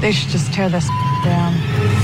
They should just tear this down.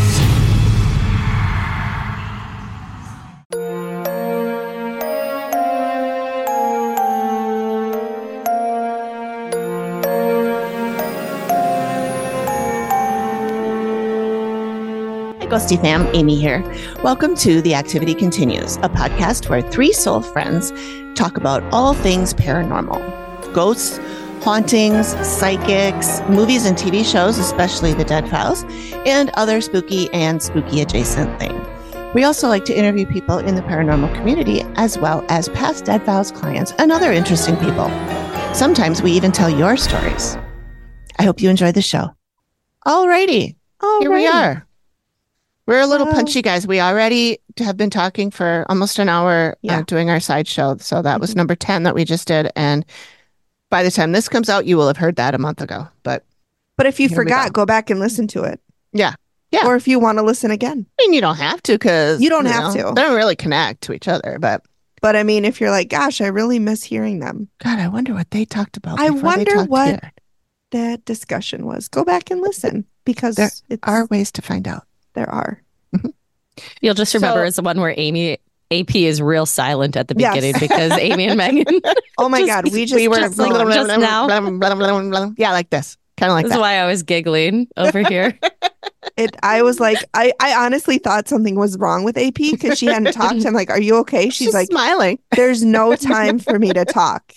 Ghosty fam, Amy here. Welcome to The Activity Continues, a podcast where three soul friends talk about all things paranormal. Ghosts, hauntings, psychics, movies and TV shows, especially The Dead Files, and other spooky and spooky adjacent things. We also like to interview people in the paranormal community, as well as past Dead Files clients and other interesting people. Sometimes we even tell your stories. I hope you enjoy the show. Alrighty, here we are. We're a little punchy, guys. We already have been talking for almost an hour doing our sideshow. So that was number 10 that we just did. And by the time this comes out, you will have heard that a month ago. But if you forgot, go back and listen to it. Yeah. Yeah. Or if you want to listen again. I mean, you don't have to because you don't have to. They don't really connect to each other. But I mean, if you're like, gosh, I really miss hearing them. God, I wonder what they talked about. I wonder what that discussion was. Go back and listen because there are ways to find out. There are. You'll just remember as the one where AP is real silent at the beginning because Amy and Megan. Oh my God, we were just now. Yeah, like this, kind of like this that. Is why I was giggling over here. I was like, I honestly thought something was wrong with AP because she hadn't talked. I'm like, are you okay? She's like smiling. There's no time for me to talk.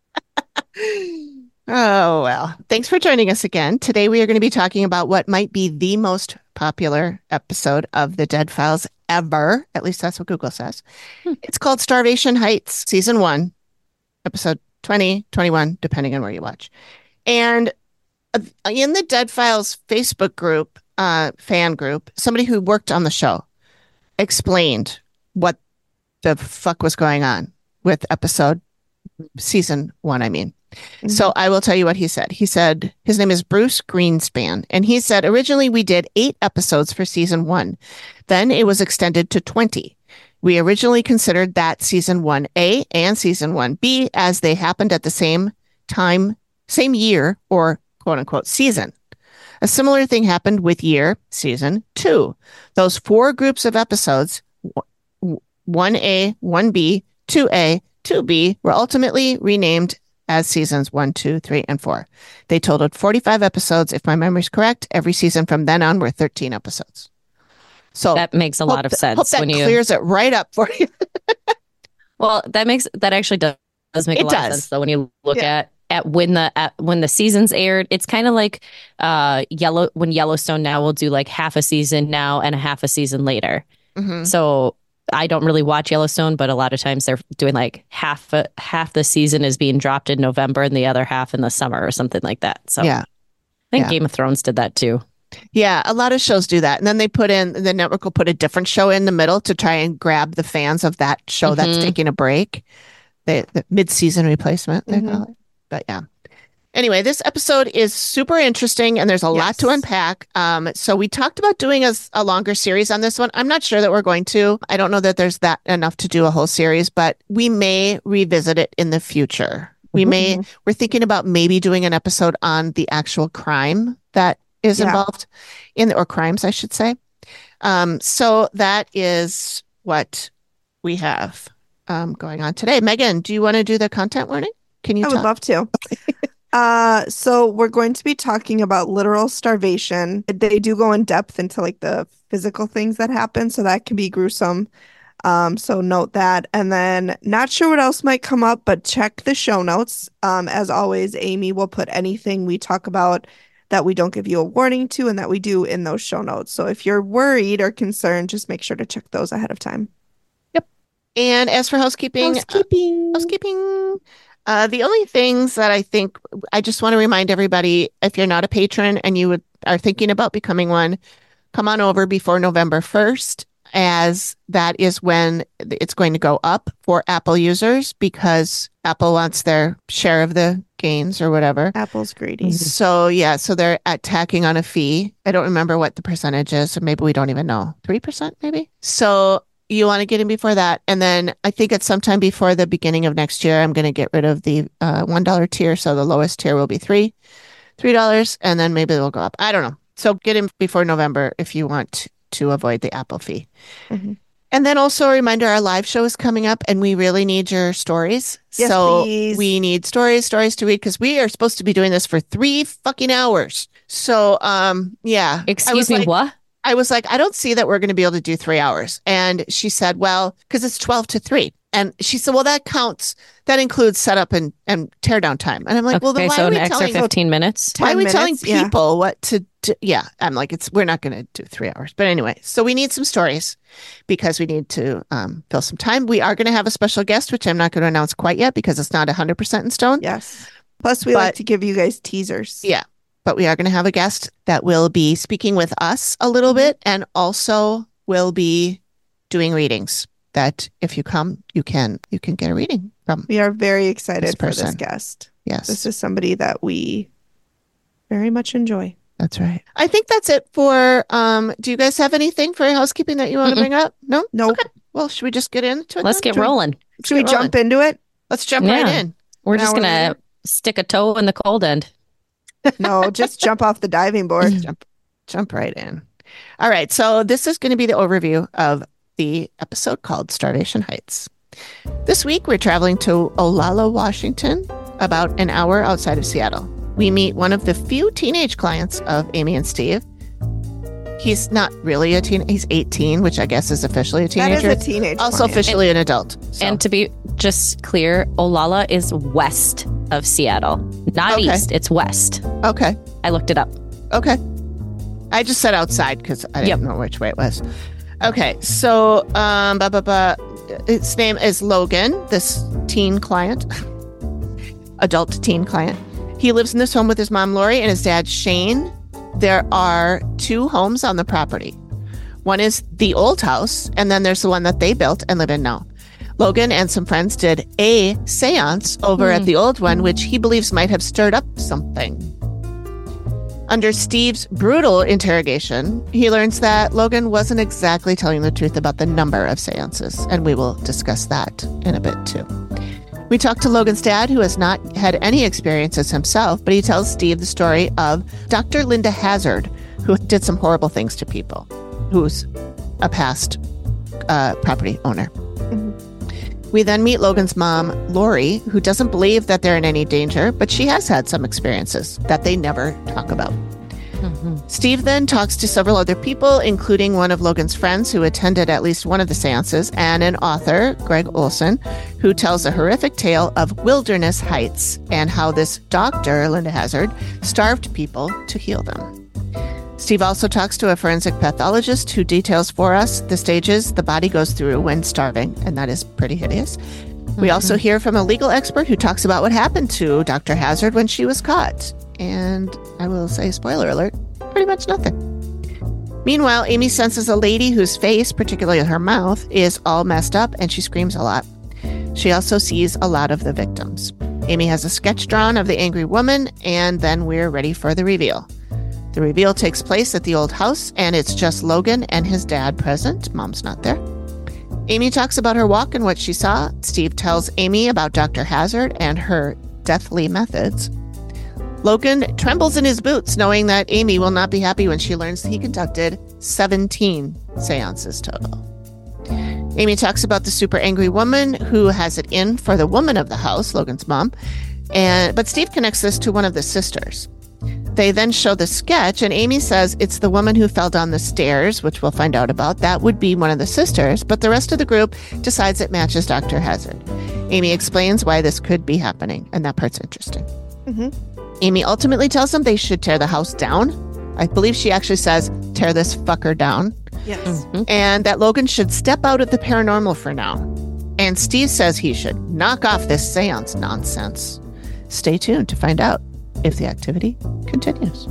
Oh, well, thanks for joining us again. Today, we are going to be talking about what might be the most popular episode of The Dead Files ever. At least that's what Google says. It's called Starvation Heights, Season 1, Episode 20, 21, depending on where you watch. And in the Dead Files Facebook group, fan group, somebody who worked on the show explained what the fuck was going on with Season 1, I mean. Mm-hmm. So I will tell you what he said. He said, his name is Bruce Greenspan. And he said, originally we did 8 episodes for Season 1. Then it was extended to 20. We originally considered that Season 1A and Season 1B as they happened at the same time, same year, or quote unquote season. A similar thing happened with Season 2. Those 4 groups of episodes, 1A, 1B, 2A, 2B, were ultimately renamed as Seasons 1, 2, 3, and 4. They totaled 45 episodes. If my memory's correct, every season from then on were 13 episodes. So that makes a lot of sense. Hope that clears it right up for you. Well, that actually does make a lot of sense. So when you look at when the seasons aired, it's kind of like when Yellowstone now will do like half a season now and a half a season later. Mm-hmm. So I don't really watch Yellowstone, but a lot of times they're doing like half the season is being dropped in November and the other half in the summer or something like that. So I think Game of Thrones did that too. Yeah, a lot of shows do that. And then the network will put a different show in the middle to try and grab the fans of that show that's taking a break. The mid-season replacement, they call it. But yeah. Anyway, this episode is super interesting and there's a lot to unpack. So we talked about doing a longer series on this one. I'm not sure that we're going to. I don't know that there's that enough to do a whole series, but we may revisit it in the future. We're thinking about maybe doing an episode on the actual crime that is involved or crimes, I should say. So that is what we have going on today. Megan, do you want to do the content warning? Can you I would love to. So we're going to be talking about literal starvation. They do go in depth into like the physical things that happen, so that can be gruesome. So note that. And then not sure what else might come up, but check the show notes. As always, Amy will put anything we talk about that we don't give you a warning to and that we do in those show notes. So if you're worried or concerned, just make sure to check those ahead of time. Yep. And as for housekeeping. The only things that I just want to remind everybody, if you're not a patron and you are thinking about becoming one, come on over before November 1st, as that is when it's going to go up for Apple users because Apple wants their share of the gains or whatever. Apple's greedy. So they're tacking on a fee. I don't remember what the percentage is, or maybe we don't even know. 3% maybe? So you want to get in before that. And then I think it's sometime before the beginning of next year, I'm going to get rid of the $1 tier. So the lowest tier will be $3, and then maybe it'll go up. I don't know. So get in before November if you want to avoid the Apple fee. Mm-hmm. And then also a reminder, our live show is coming up and we really need your stories. Yes, so please. We need stories to read because we are supposed to be doing this for 3 fucking hours. So, yeah. Excuse me, what? I was like, I don't see that we're going to be able to do 3 hours. And she said, well, because it's 12 to 3. And she said, well, that counts. That includes setup and tear down time. And I'm like, well, then why so are we an extra 15 minutes? Why are we telling yeah. people what to do? Yeah. I'm like, we're not going to do 3 hours. But anyway, so we need some stories because we need to fill some time. We are going to have a special guest, which I'm not going to announce quite yet because it's not 100% in stone. Yes. Plus, we like to give you guys teasers. Yeah. But we are going to have a guest that will be speaking with us a little bit and also will be doing readings that if you come, you can get a reading from. We are very excited for this guest. Yes. This is somebody that we very much enjoy. That's right. I think that's it for, do you guys have anything for housekeeping that you want to bring up? No? Nope. Okay. Well, should we just get into it? Let's get rolling. Should we jump into it? Let's jump right in. We're just going to stick a toe in the cold end. No, just jump off the diving board. Jump right in. All right. So this is going to be the overview of the episode called Starvation Heights. This week, we're traveling to Olalla, Washington, about an hour outside of Seattle. We meet one of the few teenage clients of Amy and Steve. He's not really a teen. He's 18, which I guess is officially a teenager. That is a teenage Also client. officially an adult. So. And to be just clear, Olalla is west of Seattle, not east. It's west. Okay. I looked it up. Okay. I just said outside because I didn't know which way it was. Okay. So, its name is Logan, this teen client, adult teen client. He lives in this home with his mom, Lori, and his dad, Shane. There are 2 homes on the property. One is the old house, and then there's the one that they built and live in now. Logan and some friends did a seance over at the old one, which he believes might have stirred up something. Under Steve's brutal interrogation, he learns that Logan wasn't exactly telling the truth about the number of seances, and we will discuss that in a bit too. We talked to Logan's dad, who has not had any experiences himself, but he tells Steve the story of Dr. Linda Hazard, who did some horrible things to people, who's a past property owner. We then meet Logan's mom, Lori, who doesn't believe that they're in any danger, but she has had some experiences that they never talk about. Steve then talks to several other people, including one of Logan's friends who attended at least one of the seances, and an author, Greg Olson, who tells a horrific tale of Wilderness Heights and how this doctor, Linda Hazard, starved people to heal them. Steve also talks to a forensic pathologist who details for us the stages the body goes through when starving, and that is pretty hideous. We also hear from a legal expert who talks about what happened to Dr. Hazard when she was caught. And I will say, spoiler alert, pretty much nothing. Meanwhile, Amy senses a lady whose face, particularly her mouth, is all messed up, and she screams a lot. She also sees a lot of the victims. Amy has a sketch drawn of the angry woman, and then we're ready for the reveal. The reveal takes place at the old house, and it's just Logan and his dad present. Mom's not there. Amy talks about her walk and what she saw. Steve tells Amy about Dr. Hazard and her deathly methods. Logan trembles in his boots, knowing that Amy will not be happy when she learns that he conducted 17 seances total. Amy talks about the super angry woman who has it in for the woman of the house, Logan's mom, but Steve connects this to one of the sisters. They then show the sketch, and Amy says it's the woman who fell down the stairs, which we'll find out about. That would be one of the sisters, but the rest of the group decides it matches Dr. Hazard. Amy explains why this could be happening, and that part's interesting. Amy ultimately tells them they should tear the house down. I believe she actually says, tear this fucker down. Yes. And that Logan should step out of the paranormal for now. And Steve says he should knock off this seance nonsense. Stay tuned to find out if the activity continues.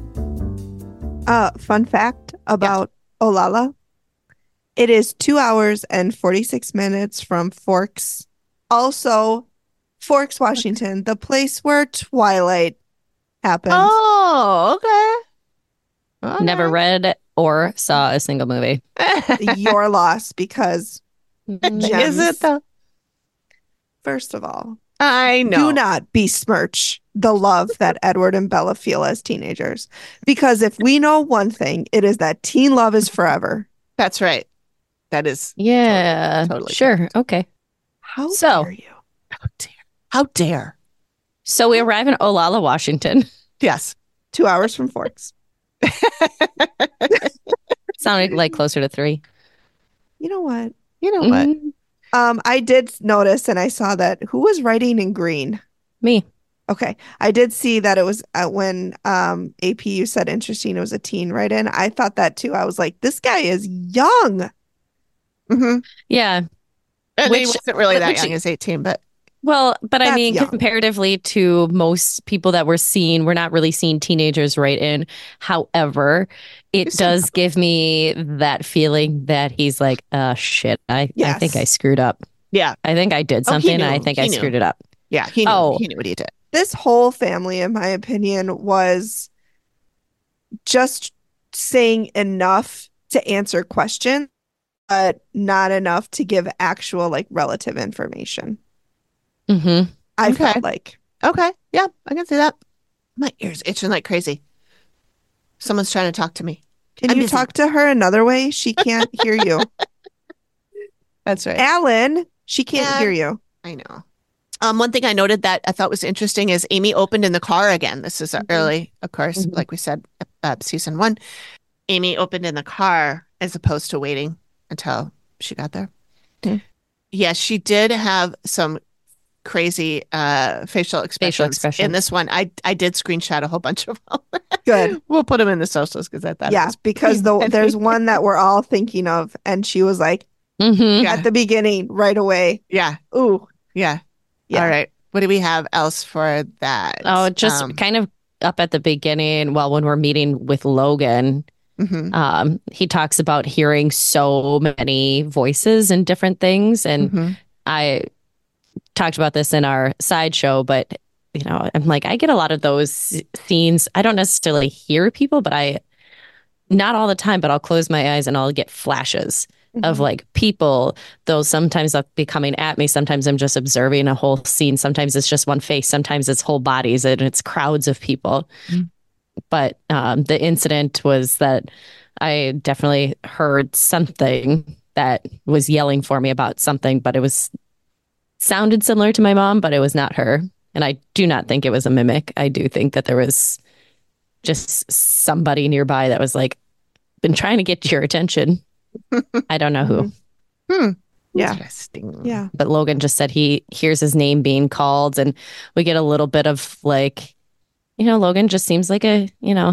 Fun fact about Olalla. It is 2 hours and 46 minutes from Forks. Also, Forks, Washington, the place where Twilight happens. Oh, okay. Never read or saw a single movie. Your loss, because Is it though? first of all, I know. Do not besmirch the love that Edward and Bella feel as teenagers. Because if we know one thing, it is that teen love is forever. That's right. That is. Yeah. Totally sure. correct. Okay. How So- dare you? How dare. How dare. So we arrive in Olalla, Washington. Yes. 2 hours from Forks. Sounded like closer to 3. You know what? You know what? Mhm. I did notice, and I saw that who was writing in green? Me. Okay. I did see that it was when APU said interesting, it was a teen write-in. I thought that too. I was like, this guy is young. Mm-hmm. Yeah. And he Which- wasn't really that which- young as 18, but Well, but I That's mean, young. comparatively to most people that we're seeing, we're not really seeing teenagers right in. However, it You've seen does give me that feeling that he's like, shit, I think I Yes. screwed up. yeah. I think I did Oh, he something. And I knew. think He I knew. screwed it up. Yeah. He knew. Oh. He knew what he did. This whole family, in my opinion, was just saying enough to answer questions, but not enough to give actual like relative information. Mm-hmm. I Okay. felt like. Okay. Yeah. I can see that. My ears itching like crazy. Someone's trying to talk to me. Can I'm you busy. talk to her another way? She can't hear you. That's right. Alan, she can't Yeah. hear you. I know. One thing I noted that I thought was interesting is Amy opened in the car again. This is early, of course, Mhm. like we said, season 1. Amy opened in the car as opposed to waiting until she got there. Hmm. Yes, she did have some crazy facial expressions in expressions. this one. I did screenshot a whole bunch of them. Good. We'll put them in the socials because I thought it Yeah, was because pretty there's funny. one that we're all thinking of, and she was like Mm-hmm. Yeah. at the beginning right away. Yeah, Ooh, yeah. yeah. All right. What do we have else for that? Oh, just kind of up at the beginning, well, when we're meeting with Logan, mhm, he talks about hearing so many voices and different things. And mhm. I talked about this in our sideshow, but you know, I'm like, I get a lot of those scenes. I don't necessarily hear people, but not all the time, but I'll close my eyes and I'll get flashes of Mhm. like people. Though sometimes they'll be coming at me. Sometimes I'm just observing a whole scene. Sometimes it's just one face. Sometimes it's whole bodies and it's crowds of people. Mm. But the incident was that I definitely heard something that was yelling for me about something, but it sounded similar to my mom, but it was not her. And I do not think it was a mimic. I do think that there was just somebody nearby that was like, been trying to get your attention. I don't know who. Yeah. Interesting. Yeah. But Logan just said he hears his name being called, and we get a little bit of like, you know, Logan just seems like a, you know,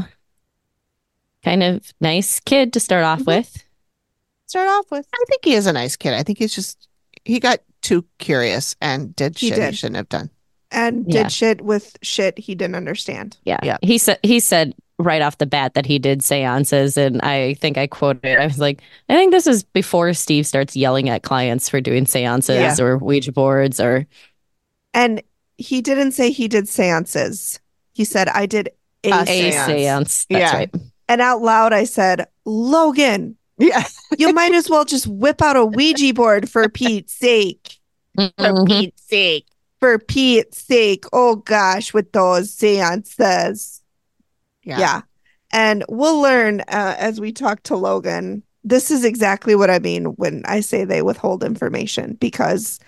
kind of nice kid to start off Mhm. with. Start off with. I think he is a nice kid. I think he got too curious and did He shit he did. shouldn't have done. And Yeah. did shit with shit he didn't understand. Yeah. Yeah. He said right off the bat that he did seances, and I think I quoted, I was like, I think this is before Steve starts yelling at clients for doing seances Yeah. or Ouija boards or And he didn't say he did seances. He said, I did a A a seance. seance. That's Yeah. right. And out loud, I said, Logan, Yeah. you might as well just whip out a Ouija board for Pete's sake. Mhm. Pete's sake. For Pete's sake. Oh gosh, with those seances. Yeah. And we'll learn as we talk to Logan. This is exactly what I mean when I say they withhold information, because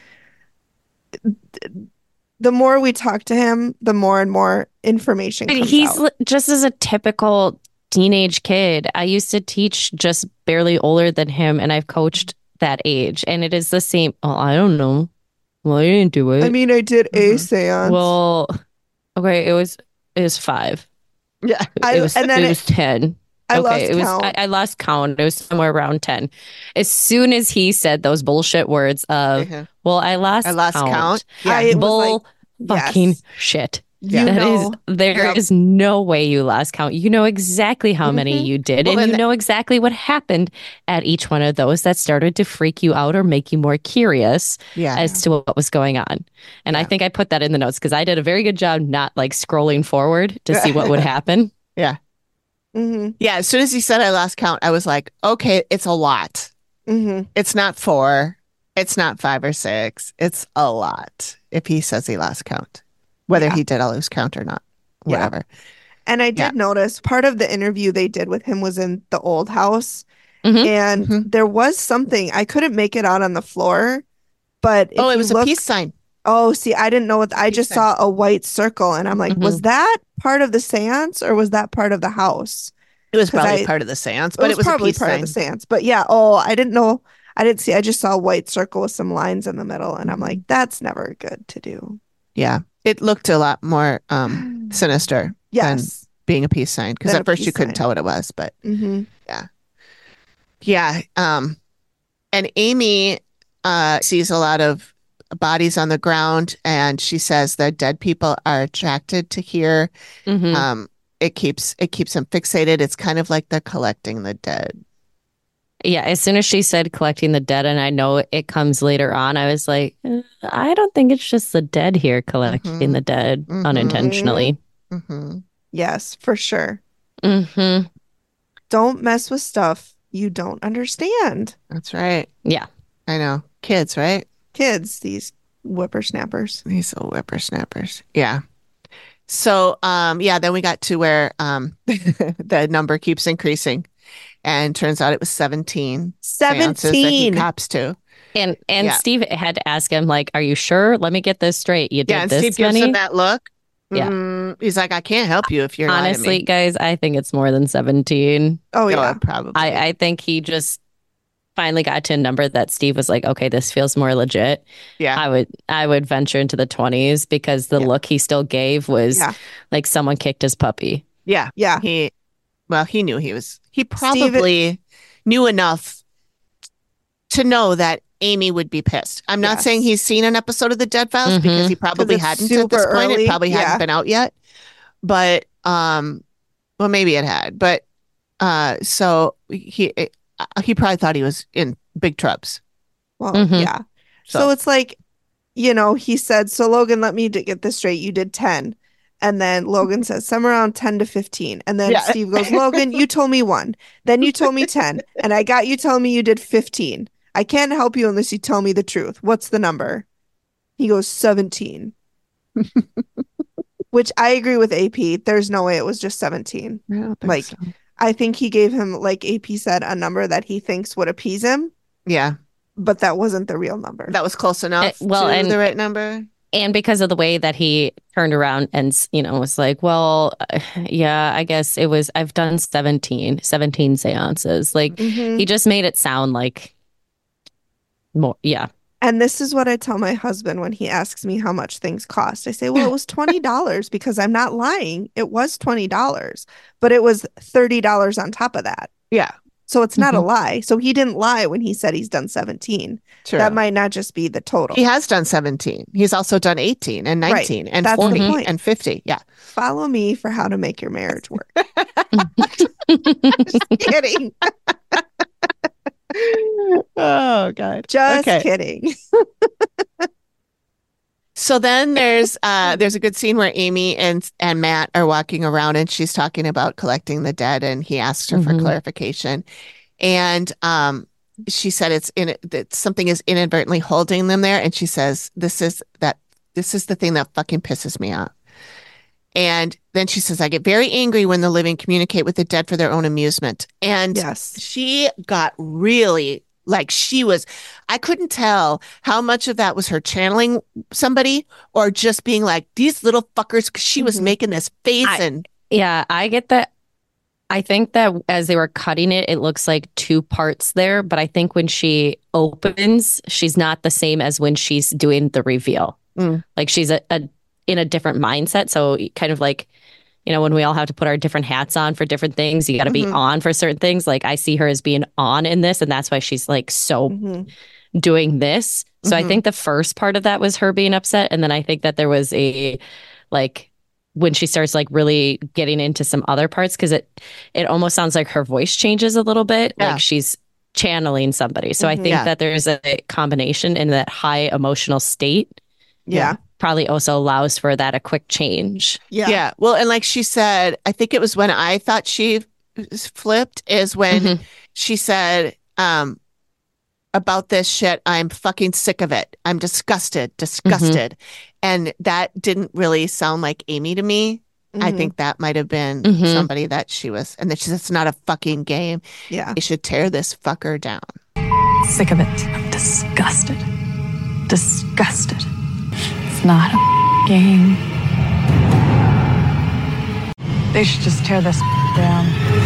the more we talk to him, the more and more information And comes he's out. just as a typical teenage kid. I used to teach just barely older than him, and I've coached that age. And it is the same. Oh, I don't know. Well, I didn't do it. I mean, I did a Mhm. seance. well, okay, it was 5. Yeah. I- It was and then it was 10. I Okay, lost it was count. I lost count. It was somewhere around 10. As soon as he said those bullshit words of, Uh-huh. well, I lost I lost count. Yeah. I- it was bull like, fucking yes. shit. Yeah. You That is, know. there is Yep. no way you lost count. You know exactly how many Mhm. you did, Well, and and you know exactly what happened at each one of those that started to freak you out or make you more curious Yeah. as to what was going on. And I Yeah. think I put that in the notes because I did a very good job not like scrolling forward to see what would happen. Mhm, Yeah. As soon as he said I lost count, I was like, okay, it's a lot. mhm. It's not 4. It's not 5 or 6. It's a lot if he says he lost count. Whether he did lose count or not. Whatever. And I did notice part of the interview they did with him was in the old house. And there was something, I couldn't make it out on the floor, but it was a peace sign. Oh, see, I didn't know I just saw a white circle and I'm like, was that part of the seance or was that part of the house? It was probably part of the seance, but it was probably a peace part sign. of the seance. But yeah, I didn't know. I didn't see. I just saw a white circle with some lines in the middle, and I'm like, that's never good to do. Yeah, it looked a lot more sinister than being a peace sign, because at first you couldn't tell what it was, but yeah. And Amy sees a lot of bodies on the ground, and she says that dead people are attracted to here. It keeps them fixated. It's kind of like they're collecting the dead. Yeah, as soon as she said collecting the dead, and I know it comes later on, I was like, I don't think it's just the dead here collecting the dead unintentionally. Yes, for sure. Don't mess with stuff you don't understand. That's right. Yeah. I know. Kids, right? Kids, these whippersnappers. These little whippersnappers. Yeah. So, then we got to where the number keeps increasing. And turns out it was 17. 17 that he cops to. And Steve had to ask him, like, are you sure? Let me get this straight. You did and this Steve many? Gives him that look. Yeah. He's like, I can't help you if you're honestly, guys, I think it's more than 17. Oh, yeah. Probably. I think he just finally got to a number that Steve was like, okay, this feels more legit. Yeah. I would venture into the 20s because the look he still gave was like someone kicked his puppy. Yeah. Yeah. He knew he probably knew enough to know that Amy would be pissed. I'm not saying he's seen an episode of the Dead Files because he probably hadn't at this point. It probably hadn't been out yet. But maybe it had. But so he probably thought he was in big troubles. Well, yeah. So it's like, he said, so Logan, let me get this straight. You did 10. And then Logan says somewhere around 10 to 15. And then Steve goes, Logan, you told me 1. Then you told me 10. And I got you telling me you did 15. I can't help you unless you tell me the truth. What's the number? He goes, 17. Which I agree with AP. There's no way it was just 17. I don't think so. I think he gave him, like AP said, a number that he thinks would appease him. Yeah. But that wasn't the real number. That was close enough to the right number. And because of the way that he turned around and, was like, well, yeah, I guess it was, I've done 17 seances. Like, he just made it sound like more. Yeah. And this is what I tell my husband when he asks me how much things cost. I say, well, it was $20 because I'm not lying. It was $20, but it was $30 on top of that. Yeah. So it's not a lie. So he didn't lie when he said he's done 17. True. That might not just be the total. He has done 17. He's also done 18 and 19 and 40 and 50. Yeah. Follow me for how to make your marriage work. Just kidding. Oh, God. Just kidding. So then there's a good scene where Amy and Matt are walking around and she's talking about collecting the dead, and he asks her for clarification. And she said that something is inadvertently holding them there, and she says this is the thing that fucking pisses me off. And then she says, I get very angry when the living communicate with the dead for their own amusement. And she got really I couldn't tell how much of that was her channeling somebody or just being like, these little fuckers, because she was making this face. I get that. I think that as they were cutting it, it looks like 2 parts there. But I think when she opens, she's not the same as when she's doing the reveal. Like she's in a different mindset. So kind of like, when we all have to put our different hats on for different things, you got to be on for certain things. Like I see her as being on in this, and that's why she's like doing this. So I think the first part of that was her being upset. And then I think that there was when she starts like really getting into some other parts, because it almost sounds like her voice changes a little bit. Yeah. Like she's channeling somebody. So I think that there's a combination in that high emotional state. Yeah. Probably also allows for that a quick change. Yeah. Well, and like she said, I think it was when I thought she flipped is when she said, about this shit. I'm fucking sick of it. I'm disgusted. And that didn't really sound like Amy to me. I think that might have been somebody that she was, and that she's, it's not a fucking game. Yeah. They should tear this fucker down. Sick of it. I'm disgusted. Disgusted. It's not a game. They should just tear this down.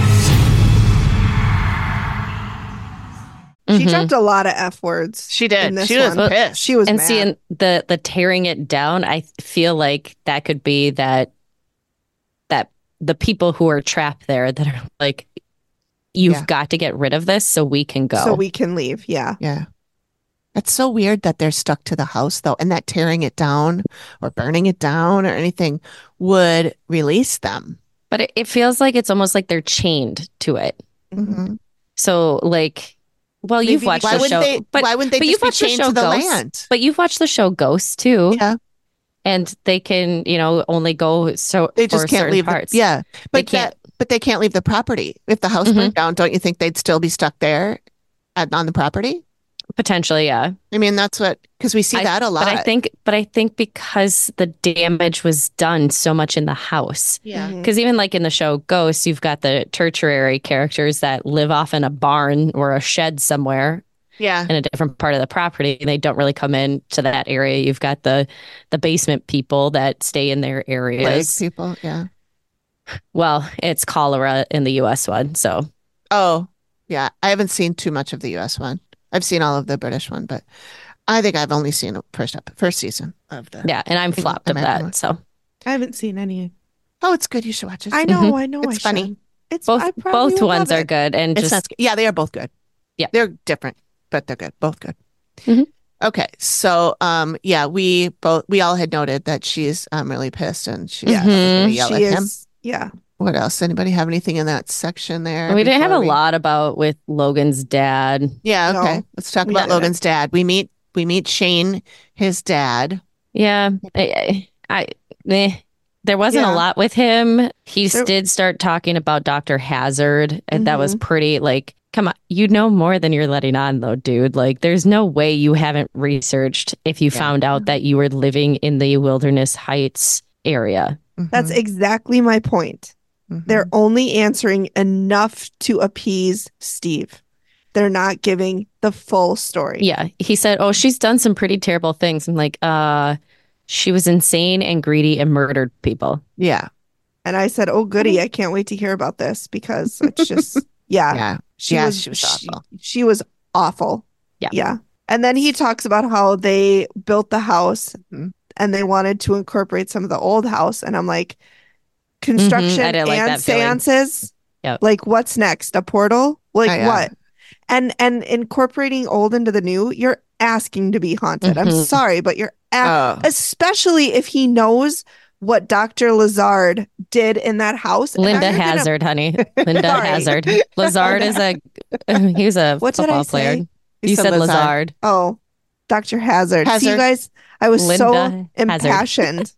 She dropped a lot of F words. She did. in this She was one. pissed. She was And mad. seeing the tearing it down, I feel like that could be that the people who are trapped there that are like, you've got to get rid of this so we can go. So we can leave. Yeah. Yeah. That's so weird that they're stuck to the house, though, and that tearing it down or burning it down or anything would release them. But it feels like it's almost like they're chained to it. Mhm. So, like, well, you've Maybe watched Why the wouldn't show. they? but Why wouldn't they but just you've be watched the chained show to the Ghost. land? But you've watched the show Ghost too, Yeah, and they can, only go so they just for can't certain leave. parts. Yeah, They but can't. but they can't leave the property. If the house burned down, don't you think they'd still be stuck there on the property? Potentially, yeah. I mean, that's what, because we see that a lot. But I think because the damage was done so much in the house. Yeah. Because even like in the show Ghosts, you've got the tertiary characters that live off in a barn or a shed somewhere Yeah. in a different part of the property. And they don't really come in to that area. You've got the basement people that stay in their Plague areas. people. Yeah. Well, it's cholera in the US one. So Oh, yeah. I haven't seen too much of the US one. I've seen all of the British one, but I think I've only seen the first season of the. yeah, and I'm flopped of American that. one. So I haven't seen any. Oh, it's good. You should watch it. I know. I know. It's I funny. should. It's both I probably both will ones love are it. good. And It's just not, yeah, they are both good. Yeah. They're different, but they're good. Both good. Mhm. Okay. So, yeah, we all had noted that she's really pissed and she's Yeah. gonna yell She at him. is. Yeah. What else? Anybody have anything in that section there? we didn't have a before we- lot about with Logan's dad. Yeah. Okay. No, Let's talk we about didn't. Logan's dad. We meet Shane, his dad. Yeah, there wasn't Yeah. a lot with him. He There- did start talking about Dr. Hazard, and that was Mhm. pretty like, come on, you know more than you're letting on, though, dude. Like, there's no way you haven't researched if you Yeah. found out that you were living in the Wilderness Heights area. That's Mhm, exactly my point. mhm. They're only answering enough to appease Steve. They're not giving the full story. Yeah, he said, "Oh, she's done some pretty terrible things." I'm like, she was insane and greedy and murdered people. Yeah. And I said, "Oh, goody! I can't wait to hear about this because it's just, yeah, Yeah. she Yeah, was she was awful. She was awful. Yeah. Yeah. And then he talks about how they built the house Mhm. and they wanted to incorporate some of the old house. And I'm like, construction I didn't like and that feeling. seances. Yep. Like, what's next? A portal? Like Oh, yeah. what? And incorporating old into the new, you're asking to be haunted. I'm Mhm. sorry, but you're Oh. especially if he knows what Dr. Lazard did in that house. And now Linda you're gonna- Hazard, honey. Linda Sorry. Hazard. Lazard is he was a What did I football player. say? You said Lazard. Oh, Dr. Hazard. See, you Hazard. guys, I was so Linda Hazard. impassioned.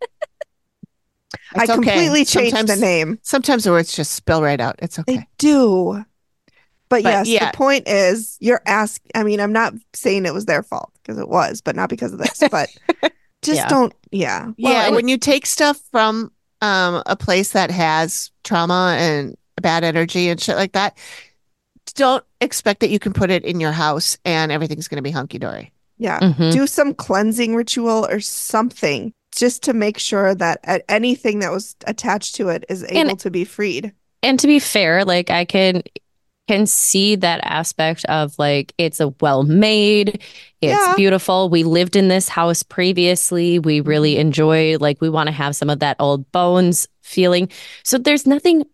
I It's okay. completely changed the Sometimes- name. Sometimes the words just spill right out. It's okay. They do. But yes, yeah. the point is I'm not saying it was their fault because it was, but not because of this. But just Yeah. don't, yeah. Yeah, and- when you take stuff from a place that has trauma and bad energy and shit like that, don't expect that you can put it in your house and everything's going to be hunky dory. Yeah. Mhm. Do some cleansing ritual or something just to make sure that anything that was attached to it is able to be freed. And to be fair, like I can see that aspect of like it's a well made, it's Yeah. beautiful. We lived in this house previously. We really enjoy, like we want to have some of that old bones feeling. So there's nothing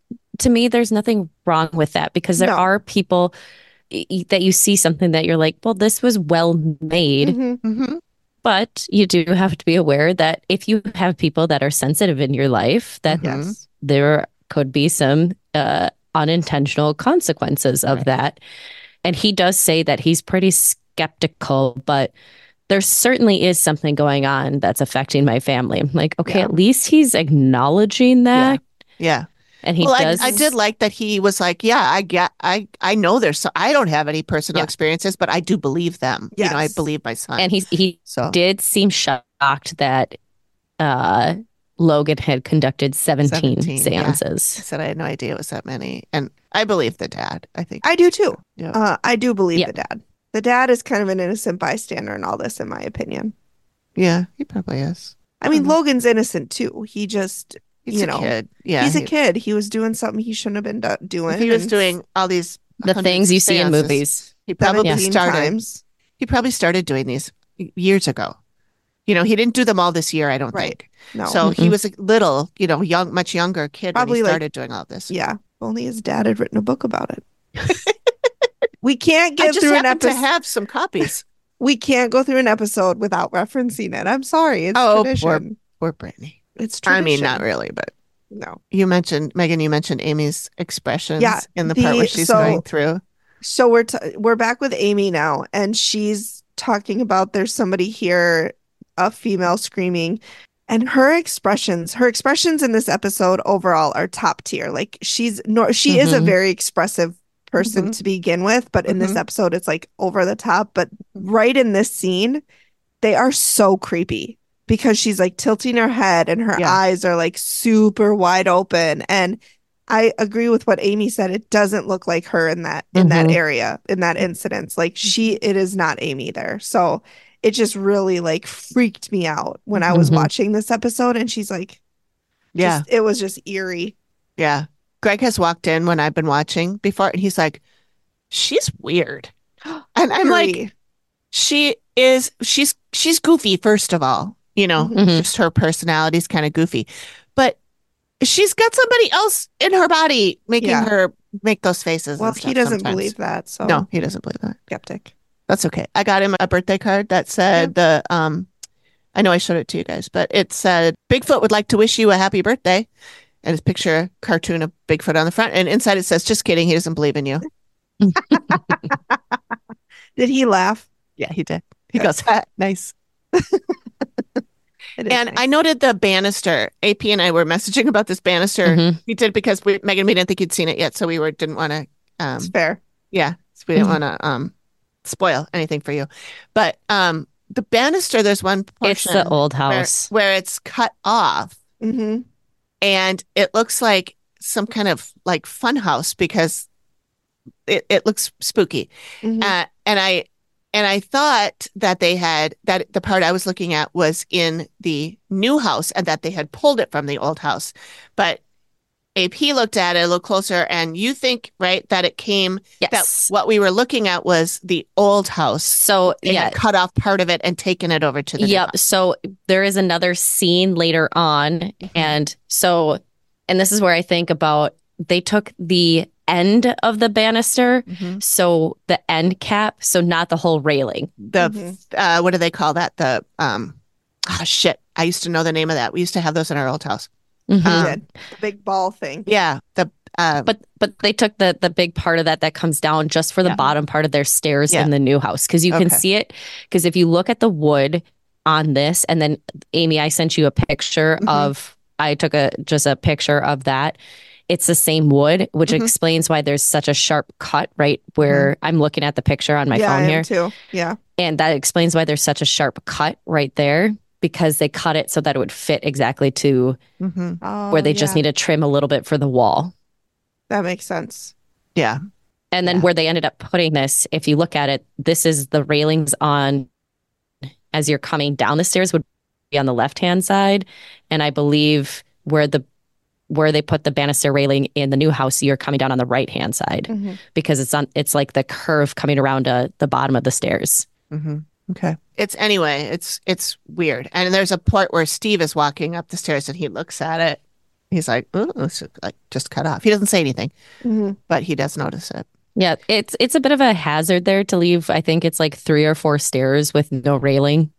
wrong with that because there No. are people that you see something that you're like, well, this was well made. Mhm. Mm-hmm. But you do have to be aware that if you have people that are sensitive in your life, that Mhm. Yes. there could be some unintentional consequences of Right. that. And he does say that he's pretty skeptical, but there certainly is something going on that's affecting my family. I'm like, okay, Yeah. at least he's acknowledging that. Yeah. And he Well, does. I did like that he was like, yeah, I know I don't have any personal experiences, but I do believe them. Yes. I believe my son. And he did seem shocked that Logan had conducted 17 seances. He said, I had no idea it was that many. And I believe the dad. I think I do too. Yeah. I do believe the dad. The dad is kind of an innocent bystander in all this, in my opinion. Yeah, he probably is. I mean, Logan's innocent too. He just, he's a kid. Yeah, he's a kid. He was doing something he shouldn't have been doing. He was doing all these the things you see in movies. He probably started doing these years ago. He didn't do them all this year, I don't think. No. So he was a little, much younger kid probably when he started doing all this. Yeah. If only his dad had written a book about it. We can't get through an episode. To have some copies. We can't go through an episode without referencing it. I'm sorry. It's tradition. Poor Brittany. It's tradition. I mean, not really, but no. Megan, you mentioned Amy's expressions in the part where she's going through. So we're back with Amy now, and she's talking about there's somebody here, a female screaming, and her expressions in this episode overall are top tier. Like she is a very expressive person to begin with, but in this episode it's like over the top. But right in this scene, they are so creepy because she's like tilting her head and her eyes are like super wide open. And I agree with what Amy said. It doesn't look like her in that area, in that incident. Like it is not Amy there. So it just really like freaked me out when I was watching this episode. And she's like, it was just eerie. Yeah. Greg has walked in when I've been watching before, and he's like, she's weird. And I'm like, she's goofy, first of all, just her personality's kind of goofy, but she's got somebody else in her body making her make those faces. Well, he doesn't believe that. So no, he doesn't believe that. Skeptic. That's okay. I got him a birthday card that said I know I showed it to you guys, but it said, Bigfoot would like to wish you a happy birthday. And it's a cartoon of Bigfoot on the front. And inside it says, just kidding. He doesn't believe in you. Did he laugh? Yeah, he did. He goes, nice. And nice. I noted the banister. AP and I were messaging about this banister. We did because Megan, we didn't think you'd seen it yet. So we didn't want to. It's fair. Yeah. So we didn't want to spoil anything for you. But the banister, there's one portion. It's the old house. Where it's cut off. And it looks like some kind of like fun house because it looks spooky. And I thought that they had that the part I was looking at was in the new house and that they had pulled it from the old house. But AP looked at it a little closer, and you think, right, that it came, that what we were looking at was the old house. So they had cut off part of it and taken it over to the new house. So there is another scene later on. And this is where I think about, they took the end of the banister. So the end cap, so not the whole railing. What do they call that? Shit. I used to know the name of that. We used to have those in our old house. The big ball thing. Yeah. But they took the big part of that comes down just for the bottom part of their stairs in the new house. Because you can see it. Because if you look at the wood on this, and then Amy, I sent you a picture of, I took just a picture of that. It's the same wood, which explains why there's such a sharp cut right where I'm looking at the picture on my phone here. Too. Yeah. And that explains why there's such a sharp cut right there. Because they cut it so that it would fit exactly to where they just need to trim a little bit for the wall. That makes sense. Yeah. And then where they ended up putting this, if you look at it, this is the railings on, as you're coming down the stairs would be on the left-hand side. And I believe where they put the banister railing in the new house, you're coming down on the right-hand side because it's like the curve coming around the bottom of the stairs. Okay. It's weird. And there's a part where Steve is walking up the stairs and he looks at it. He's like, oh, it's like just cut off. He doesn't say anything, but he does notice it. Yeah, it's a bit of a hazard there to leave. I think it's like 3 or 4 stairs with no railing.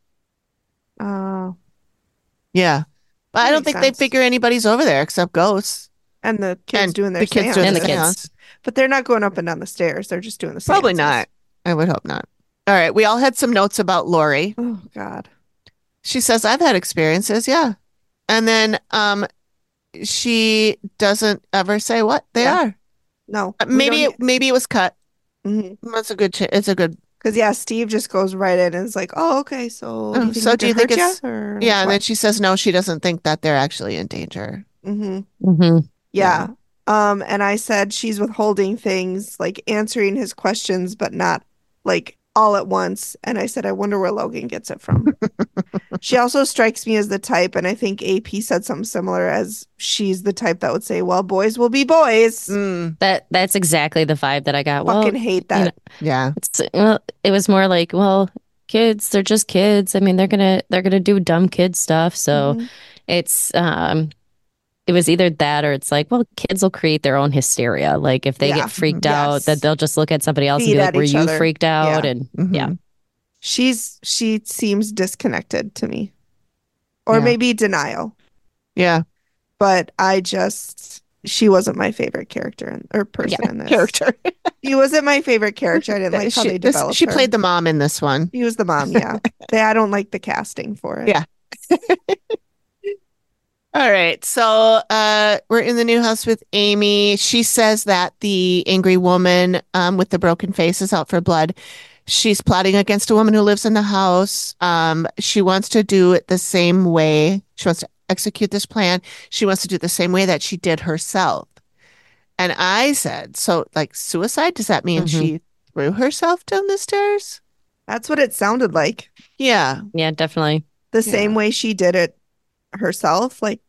Oh. Yeah. But I don't think they figure anybody's over there except ghosts. And the kids doing their seance. And the kids. But they're not going up and down the stairs. They're just doing the seances. Probably not. I would hope not. All right. We all had some notes about Lori. Oh, God. She says, I've had experiences. Yeah. And then she doesn't ever say what they Yeah. are. No. Maybe it was cut. Mhm. That's a good. It's a good. Because yeah, Steve just goes right in and is like, "Oh, okay. So do you think So we do you could think hurt it's ya?" Or like, yeah? And then what? she says no. She doesn't think that they're actually in danger. Mm-hmm. Yeah. Yeah. And I said she's withholding things, like answering his questions, but not like all at once. And I said, I wonder where Logan gets it from. She also strikes me as the type, and I think AP said something similar, as she's the type that would say, well, boys will be boys. That's exactly the vibe that I got. Fucking hate that. Yeah. It was more like, well, kids, they're just kids. I mean, they're gonna do dumb kid stuff. So it's it was either that or it's like, well, kids will create their own hysteria. Like if they Yeah. get freaked out, that they'll just look at somebody else Feed and be at like, were each you other. freaked out? Yeah. And yeah. She seems disconnected to me. Or Yeah. maybe denial. Yeah. But she wasn't my favorite character or person in this. Character. She wasn't my favorite character. I didn't like how they developed She her. played the mom in this one. She was the mom, yeah. I don't like the casting for it. Yeah. All right. So we're in the new house with Amy. She says that the angry woman with the broken face is out for blood. She's plotting against a woman who lives in the house. She wants to do it the same way. She wants to execute this plan. She wants to do it the same way that she did herself. And I said, so like suicide, does that mean she threw herself down the stairs? That's what it sounded like. Yeah. Yeah, definitely. The same way she did it herself. Like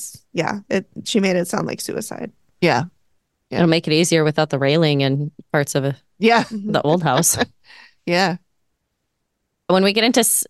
she made it sound like suicide. Yeah. It'll make it easier without the railing and parts of the old house. Yeah. When we get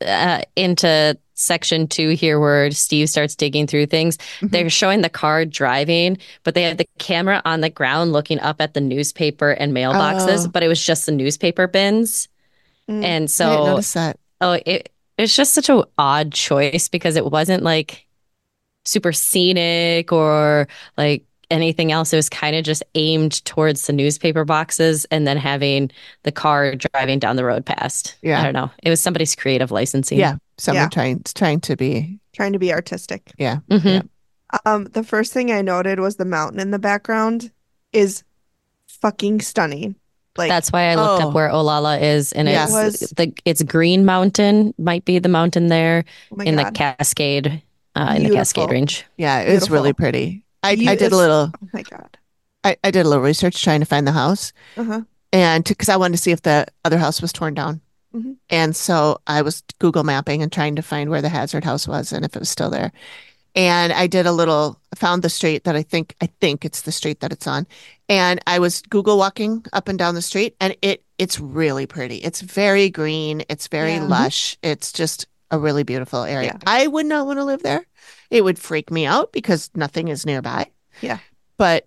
into section 2 here, where Steve starts digging through things, they're showing the car driving, but they have the camera on the ground looking up at the newspaper and mailboxes, but it was just the newspaper bins. And so I didn't notice that. It's just such an odd choice because it wasn't like super scenic or like anything else. It was kind of just aimed towards the newspaper boxes and then having the car driving down the road past. Yeah. I don't know. It was somebody's creative licensing. Yeah. Someone trying to be artistic. Yeah. Mm-hmm. Yeah. The first thing I noted was the mountain in the background is fucking stunning. Like that's why I looked up where Olalla is, and it's Green Mountain might be the mountain there in the Cascade Range. Yeah, it's really pretty. I did a little. Oh my God. I did a little research trying to find the house, and because I wanted to see if the other house was torn down, and so I was Google mapping and trying to find where the Hazard house was and if it was still there. And I did found the street that I think it's the street that it's on. And I was Google walking up and down the street, and it's really pretty. It's very green. It's very lush. It's just a really beautiful area. Yeah. I would not want to live there. It would freak me out because nothing is nearby. Yeah. But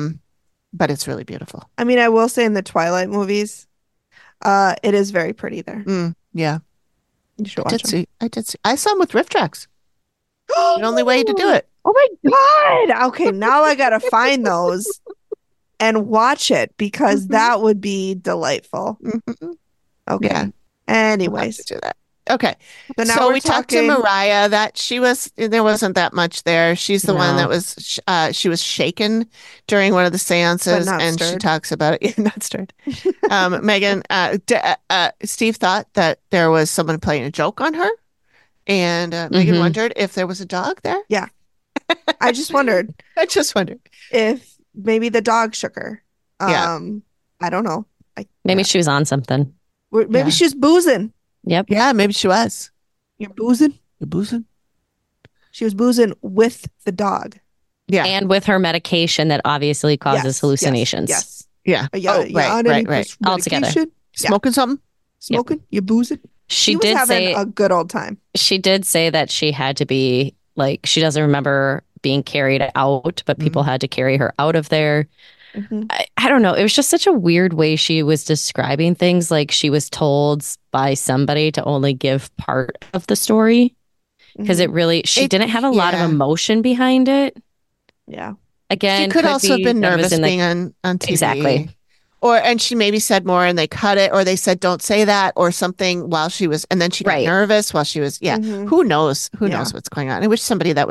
it's really beautiful. I mean, I will say in the Twilight movies, it is very pretty there. Yeah. You should watch them. I did see. I saw them with riff tracks. The only way to do it. Oh my God. Okay, now I gotta find those and watch it because that would be delightful. Okay. Yeah. Anyways. Do that. Okay. So we talked to Mariah that there wasn't that much there. She's the one that was, she was shaken during one of the seances and stirred. She talks about it. Not stirred. Megan, Steve thought that there was someone playing a joke on her. And Megan wondered if there was a dog there. Yeah. I just wondered if maybe the dog shook her. I don't know. Maybe she was on something. Maybe she was boozing. Yep. Yeah, maybe she was. You're boozing? You're boozing? She was boozing with the dog. Yeah. And with her medication that obviously causes hallucinations. Yes. Yeah. Right. All together. Smoking something? Smoking? You're boozing? She was did having say a good old time. She did say that she had to be like, she doesn't remember being carried out, but people had to carry her out of there. I don't know. It was just such a weird way she was describing things. Like she was told by somebody to only give part of the story because she didn't have a lot of emotion behind it. Yeah. Again, she could also have been nervous being on TV. Exactly. And she maybe said more and they cut it, or they said, don't say that or something while she was, and then she got nervous while she was, who knows? Who knows what's going on? I wish somebody that was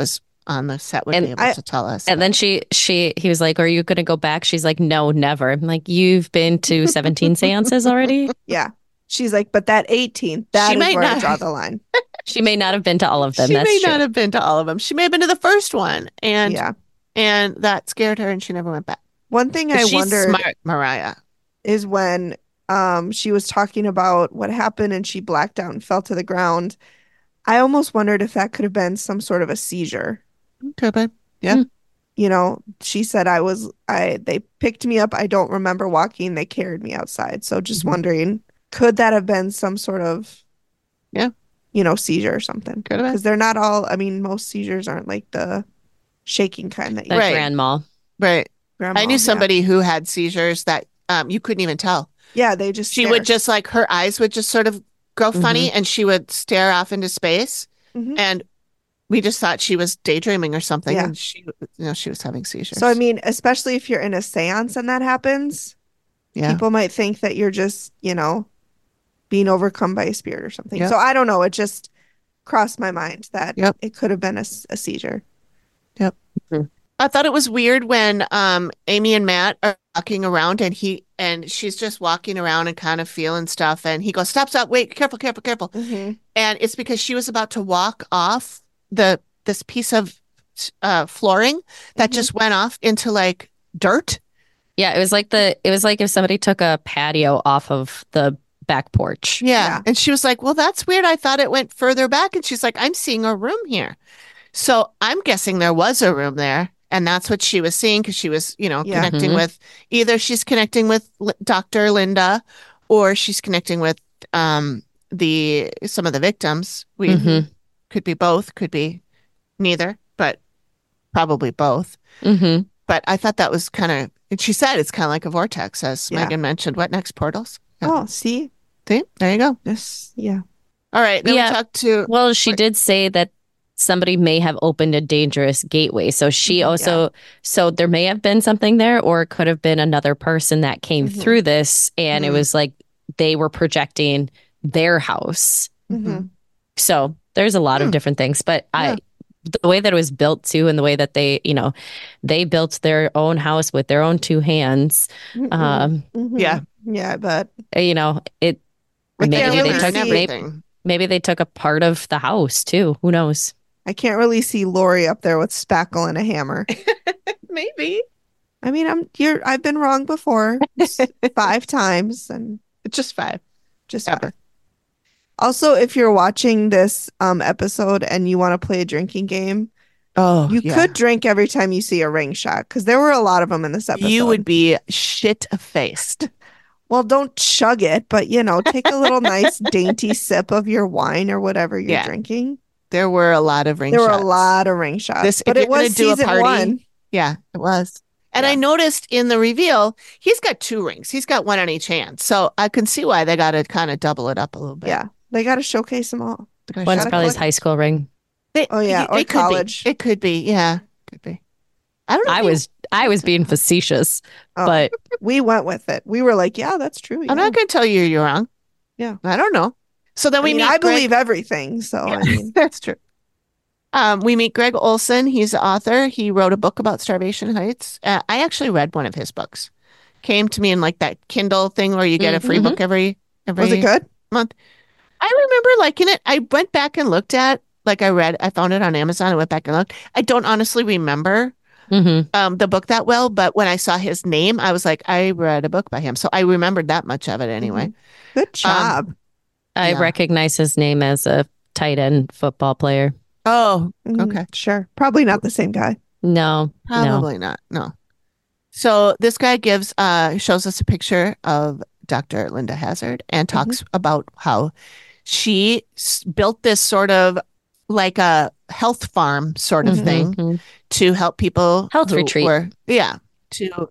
on the set would be And able to tell us. And then he was like, "Are you going to go back?" She's like, "No, never." I'm like, "You've been to 17 seances already?" Yeah. She's like, but that 18th, that is where I draw the line. She may not have been to all of them. She That's may true. not have been to all of them. She may have been to the first one, and that scared her, and she never went back. One thing I wondered, smart, Mariah, is when she was talking about what happened and she blacked out and fell to the ground. I almost wondered if that could have been some sort of a seizure. Could have been, yeah. You know, she said they picked me up. I don't remember walking. They carried me outside. So just wondering, could that have been some sort of, seizure or something? Could have been. Because they're not all, I mean, most seizures aren't like the shaking kind that you Like grand mal. Right. I knew somebody who had seizures that you couldn't even tell. Yeah, they just She would just like, her eyes would just sort of go funny and she would stare off into space. And we just thought she was daydreaming or something. And she was having seizures. So, I mean, especially if you're in a seance and that happens, people might think that you're just, being overcome by a spirit or something. Yep. So I don't know. It just crossed my mind that it could have been a seizure. Yep. I thought it was weird when Amy and Matt are walking around and she's just walking around and kind of feeling stuff. And he goes, stop, wait, careful. And it's because she was about to walk off this piece of flooring that just went off into like dirt. Yeah, it was like if somebody took a patio off of the back porch. Yeah. And she was like, well, that's weird. I thought it went further back. And she's like, I'm seeing a room here. So I'm guessing there was a room there. And that's what she was seeing because she was, connecting with, either she's connecting with Dr. Linda or she's connecting with some of the victims. Could be both, could be neither, but probably both. But I thought that was kind of, and she said it's kind of like a vortex, as Megan mentioned. What next? Portals? Yeah. Oh, see? There you go. Yes. Yeah. All right. Then we talked to. Well, she did say that somebody may have opened a dangerous gateway. So she also, so there may have been something there, or it could have been another person that came through this. And it was like they were projecting their house. So there's a lot of different things. But the way that it was built too, and the way that they, they built their own house with their own two hands. Yeah, but it maybe they took a part of the house too. Who knows? I can't really see Lori up there with spackle and a hammer. Maybe. I mean, I've been wrong before 5 times, and just 5. Just 5. Also, if you're watching this episode and you want to play a drinking game, you could drink every time you see a ring shot, because there were a lot of them in this episode. You would be shit-faced. Well, don't chug it, but take a little nice dainty sip of your wine or whatever you're drinking. There were a lot of ring shots. There were a lot of ring shots. But it was season 1. Yeah, it was. And I noticed in the reveal, he's got 2 rings. He's got 1 on each hand. So I can see why they got to kind of double it up a little bit. Yeah, they got to showcase them all. One's probably his high school ring. Or college. It could be. Yeah, could be. I don't know. I was being facetious, but we went with it. We were like, yeah, that's true. Yeah. I'm not going to tell you you're wrong. Yeah. I don't know. So then I believe everything. So yeah, I mean, that's true. We meet Greg Olson. He's the author. He wrote a book about Starvation Heights. I actually read one of his books. Came to me in like that Kindle thing where you get a free book every Was it good? month. I remember liking it. I went back and looked at, I found it on Amazon. I went back and looked. I don't honestly remember the book that well, but when I saw his name, I was like, I read a book by him. So I remembered that much of it anyway. Good job. I recognize his name as a tight end football player. Oh, okay. Sure. Probably not the same guy. No. Probably not. No. So this guy shows us a picture of Dr. Linda Hazard and talks about how she built this sort of like a health farm sort of thing to help people. Health retreat. To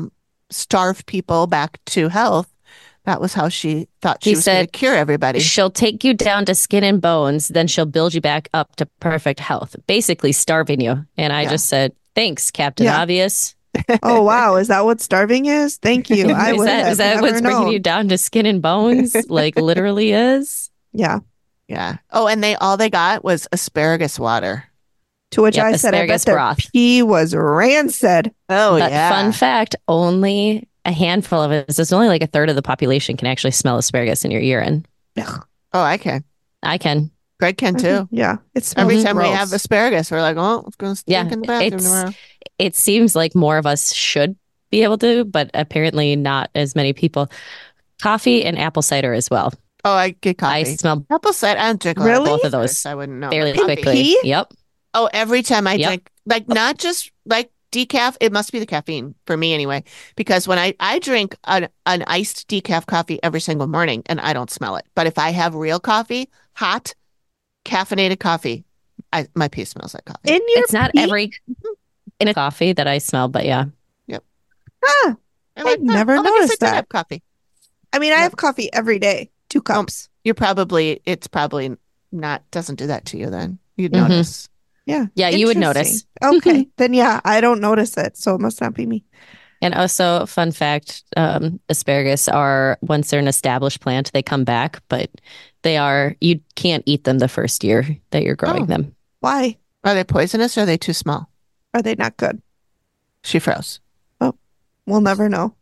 starve people back to health. That was how she thought she was going to cure everybody. She'll take you down to skin and bones, then she'll build you back up to perfect health, basically starving you. And I just said, thanks, Captain Obvious. Oh, wow. Is that what starving is? Thank you. Is that what's bringing you down to skin and bones? Like literally is? Yeah. Yeah. Oh, and all they got was asparagus water To which Yep, I said, I bet asparagus their broth. pee was rancid. Oh, But yeah. fun fact, only a handful of us, it's only like a third of the population can actually smell asparagus in your urine. Ugh. Oh, I can. I can. Greg can too. Yeah, it smells Every time we have gross. asparagus, we're like, oh, it's going to stink Yeah, in the bathroom tomorrow. it seems like more of us should be able to, but apparently not as many people. Coffee and apple cider as well. Oh, I get coffee. I smell apple cider. I don't drink a lot Really? both of those citrus, I wouldn't know. fairly Coffee. quickly. Pee? Yep. Oh, every time I Yep. drink, like not just like decaf, it must be the caffeine for me anyway. Because when I drink an iced decaf coffee every single morning and I don't smell it. But if I have real coffee, hot, caffeinated coffee, my pee smells like coffee. In your It's not pee? every in a coffee that I smell, but yeah. Huh. I'm like, I'd never I guess I noticed did that. have coffee. I mean, I have coffee every day, 2 cups. It's probably not, doesn't do that to you then. You'd Mhm. notice. Yeah. Yeah, you would Interesting. notice. Okay. Then yeah, I don't notice it, so it must not be me. And also, fun fact, asparagus are, once they're an established plant, they come back, but you can't eat them the first year that you're growing Oh. them. Why? Are they poisonous or are they too small? Are they not good? She froze. We'll never know.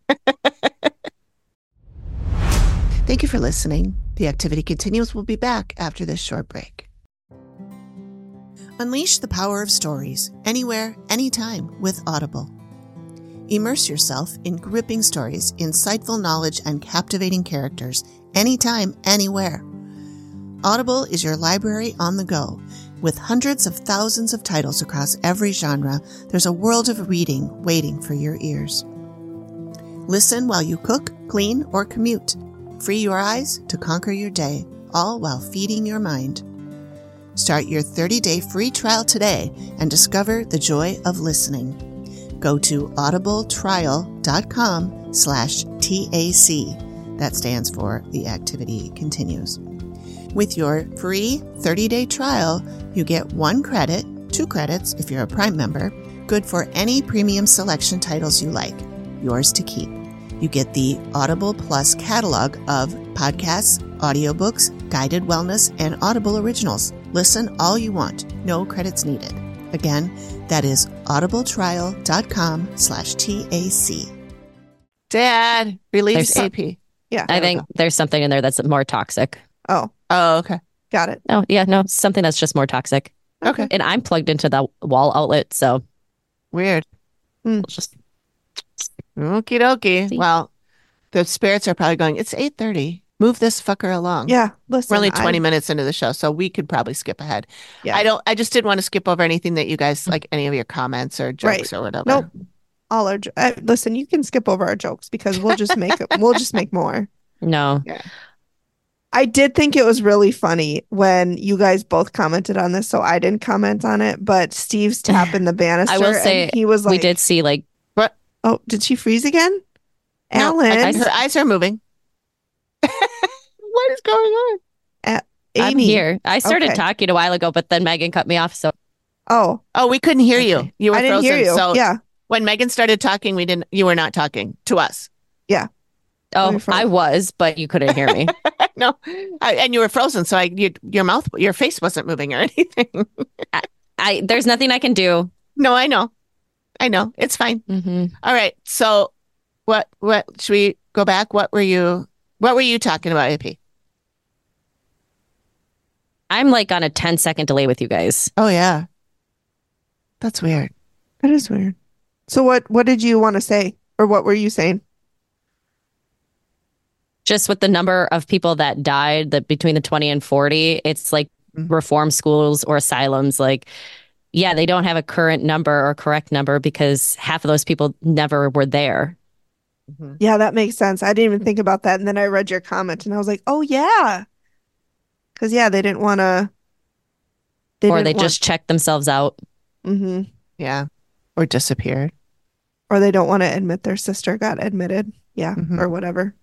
Thank you for listening. The activity continues. We'll be back after this short break. Unleash the power of stories anywhere, anytime with Audible. Immerse yourself in gripping stories, insightful knowledge, and captivating characters anytime, anywhere. Audible is your library on the go. With hundreds of thousands of titles across every genre, there's a world of reading waiting for your ears. Listen while you cook, clean, or commute. Free your eyes to conquer your day, all while feeding your mind. Start your 30-day free trial today and discover the joy of listening. Go to audibletrial.com/TAC. That stands for The Activity Continues. With your free 30-day trial, you get 1 credit, 2 credits if you're a Prime member, good for any premium selection titles you like, yours to keep. You get the Audible Plus catalog of podcasts, audiobooks, guided wellness, and Audible originals. Listen all you want, no credits needed. Again, that is audibletrial.com/TAC. Dad, release There's AP. Yeah. I think there's something in there that's more toxic. Oh, Oh, okay. got it. Oh, yeah, no, something that's just more toxic. Okay. And I'm plugged into the wall outlet, so Weird. we'll just Okie dokie. See? Well, the spirits are probably going, it's 8:30. Move this fucker along. Yeah. Listen. We're only 20 minutes into the show, so we could probably skip ahead. Yeah. I just didn't want to skip over anything that you guys, like any of your comments or jokes or whatever. Nope. All our listen, you can skip over our jokes because we'll just make more. no. I did think it was really funny when you guys both commented on this, so I didn't comment on it. But Steve's tapping the banister. I will say and he was like, we did see like "Oh, did she freeze again?" No, Alan, her eyes are moving. What is going on? I'm Amy. here. I started Okay. talking a while ago, but then Megan cut me off. So Oh, Oh, we couldn't hear you. Okay. You were I didn't frozen. hear you. So Yeah. when Megan started talking, you were not talking to us. oh, Very fun. I was, but you couldn't hear me. No, and you were frozen. So your face wasn't moving or anything. There's nothing I can do. No, I know. It's fine. hmm All right. So what should we go back? What were you talking about, AP? I'm like on a 10-second delay with you guys. Oh yeah. That's weird. that is weird. So what did you want to say, or what were you saying? Just with the number of people that died between the 20 and 40, it's like Mhm. reform schools or asylums. Like, yeah, they don't have a current number or correct number because half of those people never were there. Yeah, that makes sense. I didn't even think about that, and then I read your comment, and I was like, "Oh yeah," because yeah, they didn't want to. Or they just checked themselves out. hmm Yeah. Or disappeared. or they don't want to admit their sister got admitted. Yeah, Mhm. or whatever.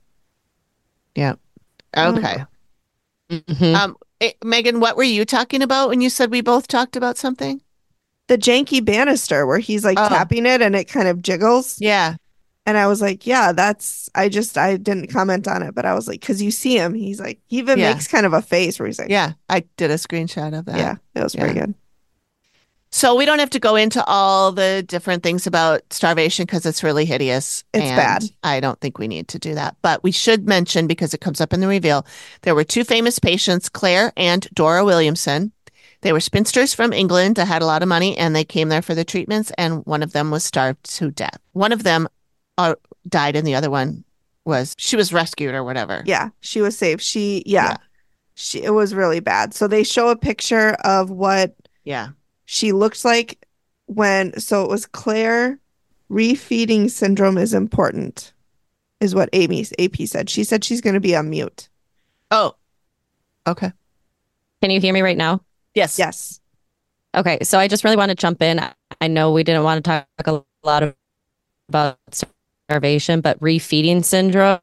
Okay. Mhm. Megan, what were you talking about when you said we both talked about something? The janky banister where he's like Oh. tapping it and it kind of jiggles. Yeah. And I was like, yeah, I didn't comment on it, but I was like, because you see him, he's like, he even Yeah. makes kind of a face where he's like, Yeah. I did a screenshot of that. yeah, it was pretty good. So we don't have to go into all the different things about starvation because it's really hideous. It's bad. I don't think we need to do that. But we should mention, because it comes up in the reveal, there were two famous patients, Claire and Dora Williamson. They were spinsters from England that had a lot of money, and they came there for the treatments, and one of them was starved to death. One of them died, and the other one she was rescued or whatever. Yeah, she was saved. It was really bad. So they show a picture of what she looks like so it was Claire. Refeeding syndrome is important, is what AP said. She said she's going to be on mute. Oh, okay. Can you hear me right now? Yes. Okay, so I just really want to jump in. I know we didn't want to talk a lot about starvation, but refeeding syndrome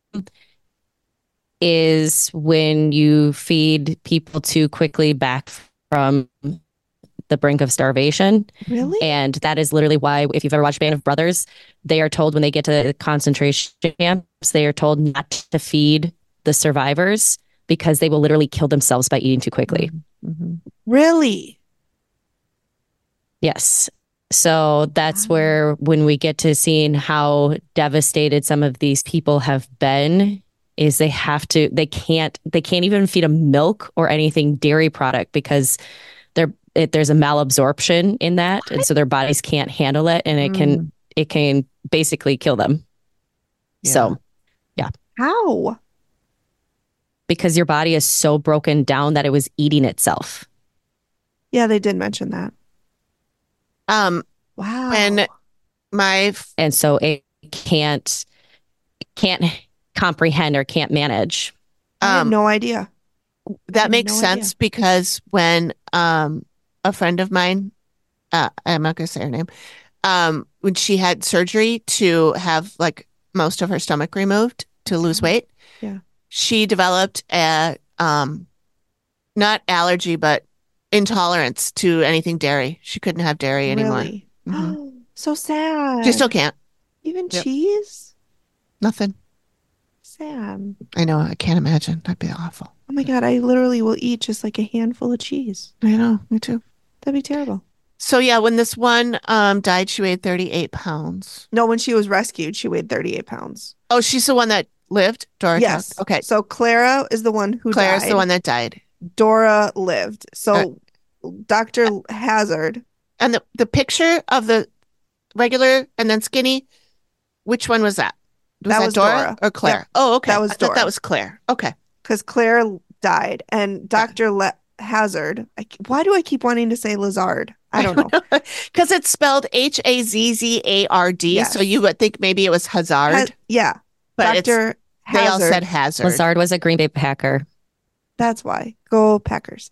is when you feed people too quickly back from the brink of starvation. Really? And that is literally why, if you've ever watched Band of Brothers, they are told when they get to the concentration camps, they are told not to feed the survivors because they will literally kill themselves by eating too quickly. Mm-hmm. Really? Yes. So that's where, when we get to seeing how devastated some of these people have been, is they can't even feed them milk or anything dairy product because there's a malabsorption in that. What? And so their bodies can't handle it, and it can basically kill them. Yeah. So, yeah. How? Because your body is so broken down that it was eating itself. Yeah, they did mention that. Wow. And so it can't comprehend or can't manage. I have no idea. That makes sense because when a friend of mine, I'm not going to say her name, when she had surgery to have like most of her stomach removed to lose weight, she developed a not allergy but intolerance to anything dairy. She couldn't have dairy anymore. Really? Mm-hmm. So sad. She still can't. Even cheese? Nothing. Sad. I know. I can't imagine. That'd be awful. Oh my God, I literally will eat just like a handful of cheese. I know. Me too. That'd be terrible. So yeah, when this one died, she weighed 38 pounds. No, when she was rescued, she weighed 38 pounds. Oh, she's the one that lived? Dora? Yes. Okay. So Clara is the one who died. Claire's the one that died. Dora lived. So Dr. Hazard. And the picture of the regular and then skinny, which one was that? Was that Dora or Claire? Yep. Oh, okay. That was Dora. That was Claire. Okay. Because Claire died, and Dr. Hazard. Why do I keep wanting to say Lazard? I don't know. Because it's spelled Hazzard. Yes. So you would think maybe it was Hazard. Yeah. But Dr. Hazard. They all said Hazard. Lazard was a Green Bay Packer. That's why. Go Packers.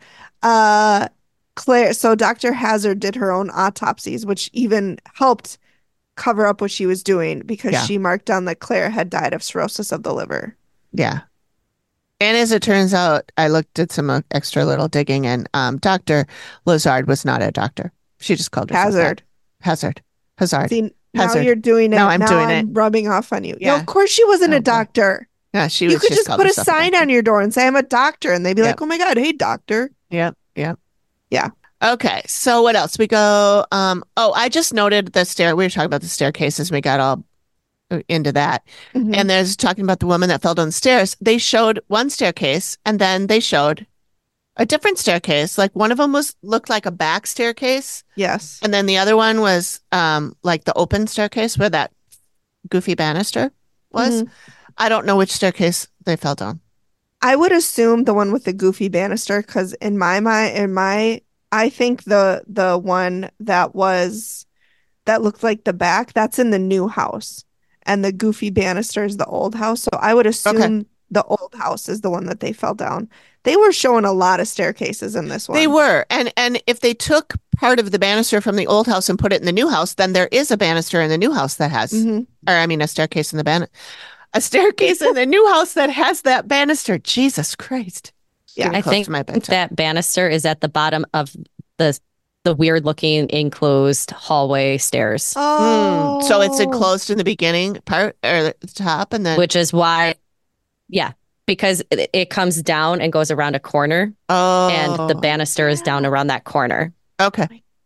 Claire. So Dr. Hazard did her own autopsies, which even helped cover up what she was doing because she marked down that Claire had died of cirrhosis of the liver. Yeah. And as it turns out, I did some extra little digging, and Dr. Lazard was not a doctor. She just called herself Hazard. See, now you're doing it. Now I'm rubbing off on you. Yeah. No, of course she wasn't a doctor. Yeah, she was. You could just put a sign on your door and say, "I'm a doctor," and they'd be like, "Oh my God, hey, doctor." Yep. Yeah. Okay, so what else? We go, I just noted the we were talking about the staircases. We got all into that. Mm-hmm. And there's talking about the woman that fell down the stairs. They showed one staircase, and then they showed a different staircase. Like one of them looked like a back staircase. Yes. And then the other one was like the open staircase where that goofy banister was. Mm-hmm. I don't know which staircase they fell down. I would assume the one with the goofy banister, because in my mind, I think the one that looked like the back, that's in the new house, and the goofy banister is the old house. So I would assume the old house is the one that they fell down. They were showing a lot of staircases in this one. They were, and if they took part of the banister from the old house and put it in the new house, then there is a banister in the new house that has, a staircase in the a staircase in the new house that has that banister. Jesus Christ. Yeah, I think that banister is at the bottom of the weird looking enclosed hallway stairs. Oh, so it's enclosed in the beginning part or the top, and then which is why, because it comes down and goes around a corner. Oh, and the banister is down around that corner. Okay.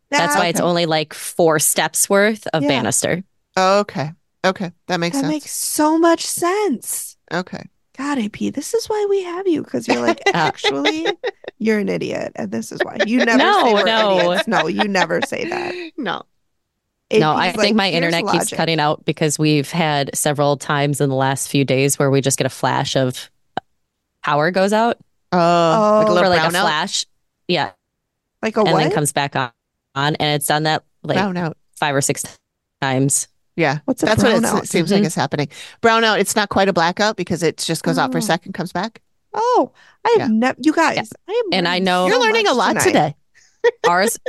That's why it's Okay. only like 4 steps worth of Yeah. banister. Oh, okay. Okay. That makes That sense. makes so much sense. Okay. God, AP, this is why we have you, because you're like, actually, you're an idiot. And this is why. You never say we're idiots. No, you never say that. No. No, AP's I think my "Here's internet keeps logic." cutting out because we've had several times in the last few days where we just get a flash of power goes out Oh, like a Oh, little or like a brownout? flash. Yeah. Like a And then what? comes back on. And it's done that like Brownout. 5 or 6 times. Yeah. What's a That's what brownout? it seems like is happening. Brownout, it's not quite a blackout because it just goes out for a Oh. second, comes back. Oh, I have Yeah. never, you guys, I am And I learning know- so You're learning a much lot tonight. today. Ours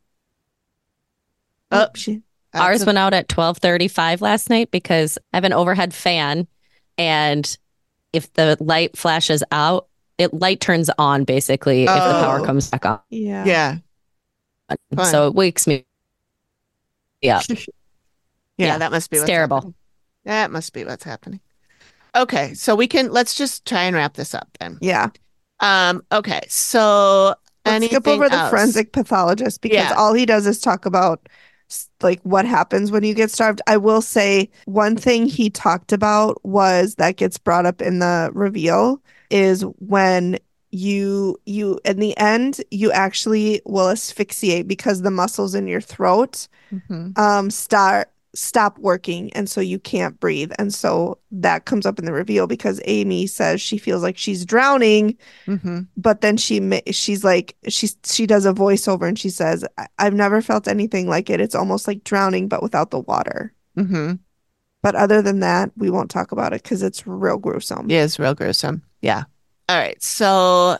Oh, ours that's went out at 12:35 last night because I have an overhead fan, and if the light flashes out, light turns on basically if the power Oh. comes back on. Yeah. Fun. So it wakes me up. Yeah, Yeah, that must be it's what's terrible. happening. That must be what's happening. Okay, so let's just try and wrap this up then. Yeah. Okay, so Let's skip anything over the else? forensic pathologist because Yeah. all he does is talk about like what happens when you get starved. I will say one thing he talked about was that gets brought up in the reveal is when you in the end you actually will asphyxiate because the muscles in your throat Mhm. stop working and so you can't breathe, and so that comes up in the reveal because Amy says she feels like she's drowning, Mhm. but then she's like she does a voiceover and she says, I've never felt anything like it. It's almost like drowning but without the water. Mhm. But other than that, we won't talk about it because it's real gruesome. Yeah, it's real gruesome. Yeah. All right. So,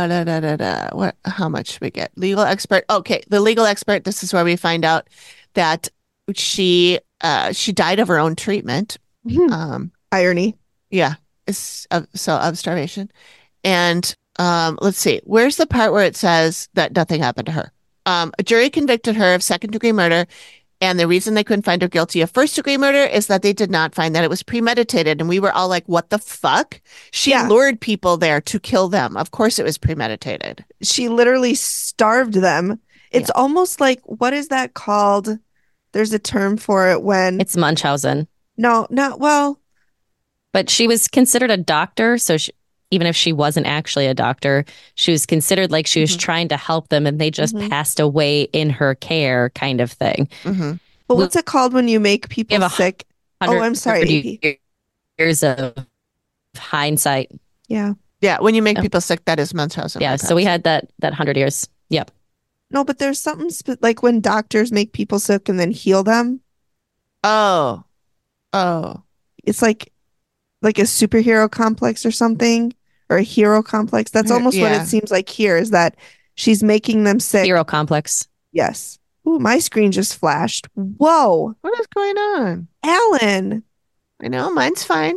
how much should we get? Legal expert. Okay, the legal expert. This is where we find out that she died of her own treatment. Irony. Yeah, of starvation. And let's see, where's the part where it says that nothing happened to her? A jury convicted her of second-degree murder, and the reason they couldn't find her guilty of first-degree murder is that they did not find that it was premeditated. And we were all like, what the fuck? She Yeah. lured people there to kill them. Of course it was premeditated. She literally starved them. It's almost like, what is that called? There's a term for it when It's Munchausen. no, well, But she was considered a doctor, so even if she wasn't actually a doctor, she was considered like she was trying to help them, and they just passed away in her care, kind of thing. Mm-hmm. but what's it called when you make We people have sick? Oh, I'm sorry, AP. Years of hindsight. Yeah. Yeah, when you make Oh. people sick, that is Munchausen. Yeah, so we had that 100 years. Yep. No, but there's something like when doctors make people sick and then heal them. Oh. It's like a superhero complex or something, or a hero complex. That's almost what Yeah. it seems like here, is that she's making them sick. Hero complex. Yes. Ooh, my screen just flashed. Whoa, What is going on? Alan, I know, mine's fine.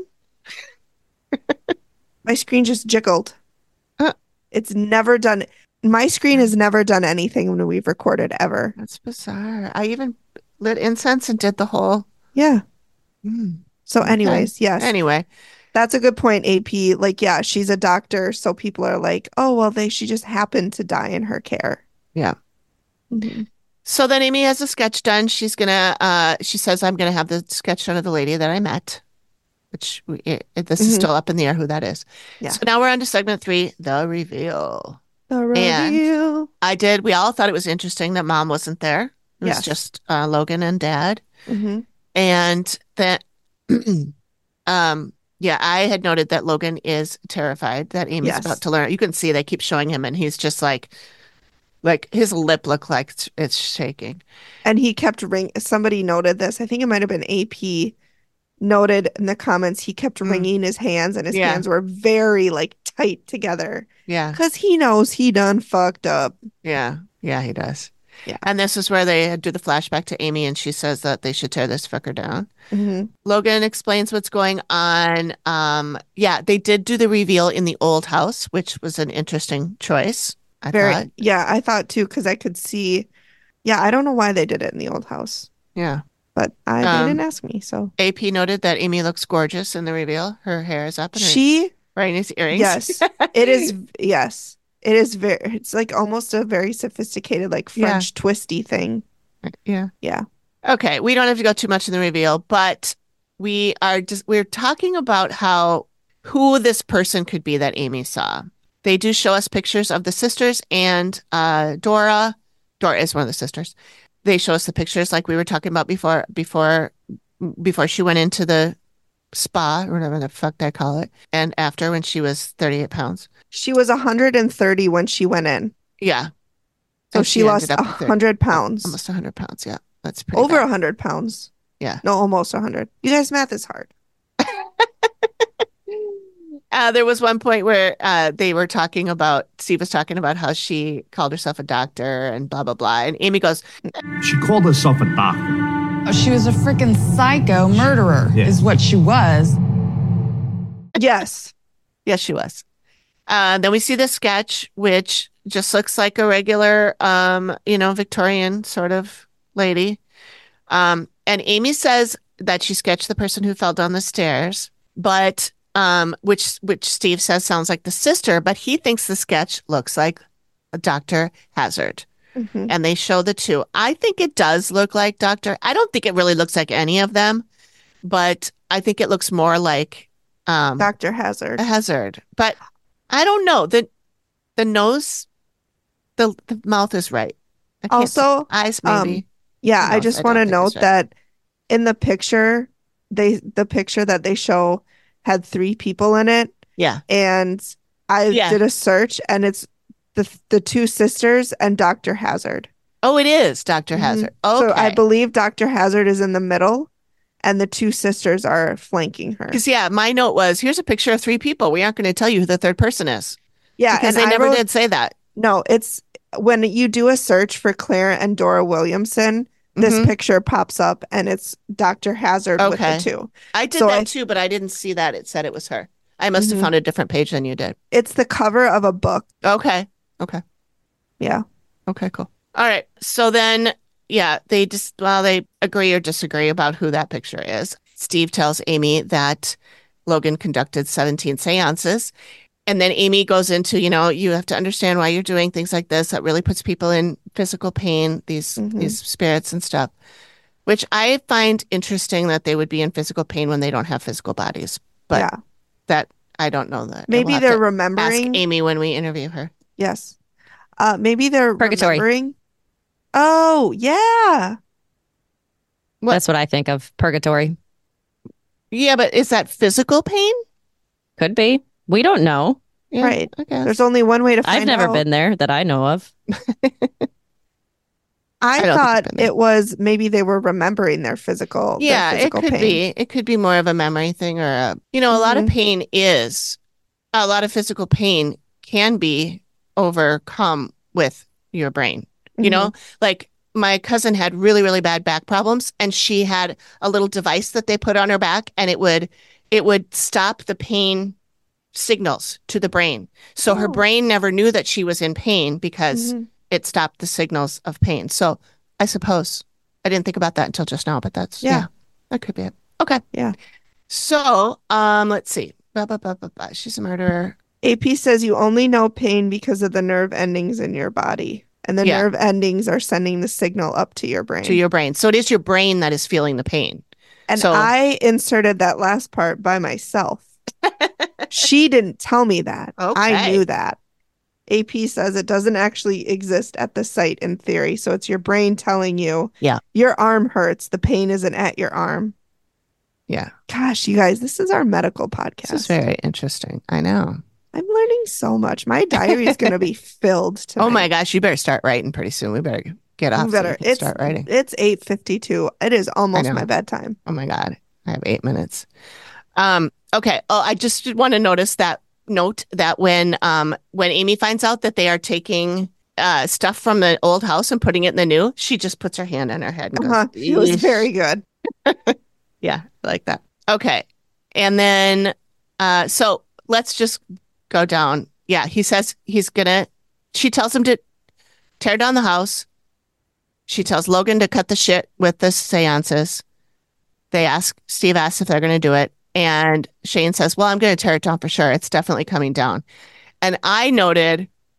my screen just jiggled. Uh. It's never done. My screen has never done anything when we've recorded ever. That's bizarre. I even lit incense and did the whole. Yeah. Mm. So Okay. anyways, yes. Anyway, That's a good point, AP. Like, yeah, she's a doctor, so people are like, oh, well, she just happened to die in her care. Yeah. Mhm. so then Amy has a sketch done. She says, I'm gonna have the sketch done of the lady that I met, which this is Mhm. still up in the air who that is. Yeah. So now we're on to segment 3, the reveal. The And- reveal. We all thought it was interesting that mom wasn't there. It was Yes. just Logan and dad. Mhm. And that, yeah, I had noted that Logan is terrified that Amy's Yes. about to learn. You can see they keep showing him, and he's just like his lip look like it's shaking. And he kept somebody noted this. I think it might have been AP noted in the comments. He kept wringing his hands, and his Yeah. hands were very like tight together Yeah, because he knows he done fucked up. yeah, he does. Yeah. And this is where they do the flashback to Amy, and she says that they should tear this fucker down. Mhm. Logan explains what's going on. Yeah, they did do the reveal in the old house, which was an interesting choice, I thought. Yeah, I thought too, because I could see. Yeah, I don't know why they did it in the old house, Yeah. but they didn't ask me. So AP noted that Amy looks gorgeous in the reveal. Her hair is up and her she, wearing these earrings. yes, it is. Yes, It is it's like almost a very sophisticated, like French twisty thing. Yeah. Yeah. Okay. We don't have to go too much in the reveal, but we're talking about who this person could be that Amy saw. They do show us pictures of the sisters and Dora. Dora is one of the sisters. They show us the pictures like we were talking about before she went into the spa or whatever the fuck they call it, and after when she was 38 pounds. She was 130 when she went in. Yeah. So she lost 100 pounds. Almost 100 pounds. Yeah. That's pretty over bad. 100 pounds. Yeah. No, almost 100. You guys' math is hard. There was one point where Steve was talking about how she called herself a doctor and blah, blah, blah. And Amy goes, she called herself a doctor. She was a freaking psycho murderer, is what she was. Yes. Yes, she was. Then we see the sketch, which just looks like a regular, Victorian sort of lady. And Amy says that she sketched the person who fell down the stairs, but which Steve says sounds like the sister, but he thinks the sketch looks like Dr. Hazard. Mm-hmm. And they show the two. I think it does look like Dr. I don't think it really looks like any of them, but I think it looks more like Dr. Hazard. Hazard. But I don't know. The nose, the mouth is right. Also, eyes maybe. Yeah, I just want to note that in the picture, the picture that they show had 3 people in it. Yeah. And I did a search, and it's the 2 sisters and Dr. Hazard. Oh, it is Dr. Hazard. Okay. So I believe Dr. Hazard is in the middle, and the 2 sisters are flanking her. Because my note was, here's a picture of 3 people. We aren't going to tell you who the third person is. Yeah, because they never did say that. No, it's when you do a search for Claire and Dora Williamson, this picture pops up, and it's Dr. Hazard with the 2. I did that too, but I didn't see that. It said it was her. I must have found a different page than you did. It's the cover of a book. Okay. Yeah. Okay, cool. All right. So then, they agree or disagree about who that picture is. Steve tells Amy that Logan conducted 17 seances. And then Amy goes into, you have to understand why you're doing things like this. That really puts people in physical pain, these spirits and stuff, which I find interesting that they would be in physical pain when they don't have physical bodies. But that I don't know that. Maybe they're remembering. Ask Amy when we interview her. Yes. Maybe they're Purgatory. Remembering. Oh, yeah. That's what I think of. Purgatory. Yeah, but is that physical pain? Could be. We don't know. Yeah, right. There's only one way to find out. I've never been there that I know of. I thought it was maybe they were remembering their physical it could pain. be. It could be more of a memory thing or a lot of pain a lot of physical pain can be overcome with your brain. Like my cousin had really, really bad back problems, and she had a little device that they put on her back, and it would stop the pain signals to the brain. So her brain never knew that she was in pain because it stopped the signals of pain. So I suppose I didn't think about that until just now, but that could be it. Okay. Yeah. So, let's see. She's a murderer. AP says you only know pain because of the nerve endings in your body. And the nerve endings are sending the signal up to your brain. So it is your brain that is feeling the pain. And I inserted that last part by myself. She didn't tell me that. Okay. I knew that. AP says it doesn't actually exist at the site in theory. So it's your brain telling you, your arm hurts. The pain isn't at your arm. Yeah. Gosh, you guys, this is our medical podcast. This is very interesting. I know. I'm learning so much. My diary is going to be filled tonight. Oh my gosh, you better start writing pretty soon. We better get off. Start writing. It's 8:52. It is almost my bedtime. Oh my God. I have 8 minutes. Okay. Oh, I just want to note that when Amy finds out that they are taking stuff from the old house and putting it in the new, she just puts her hand on her head and goes, She was very good. Yeah, I like that. Okay. And then so let's just go down. Yeah, he says she tells him to tear down the house. She tells Logan to cut the shit with the seances. Steve asks if they're going to do it. And Shane says, well, I'm going to tear it down for sure. It's definitely coming down. And I noted,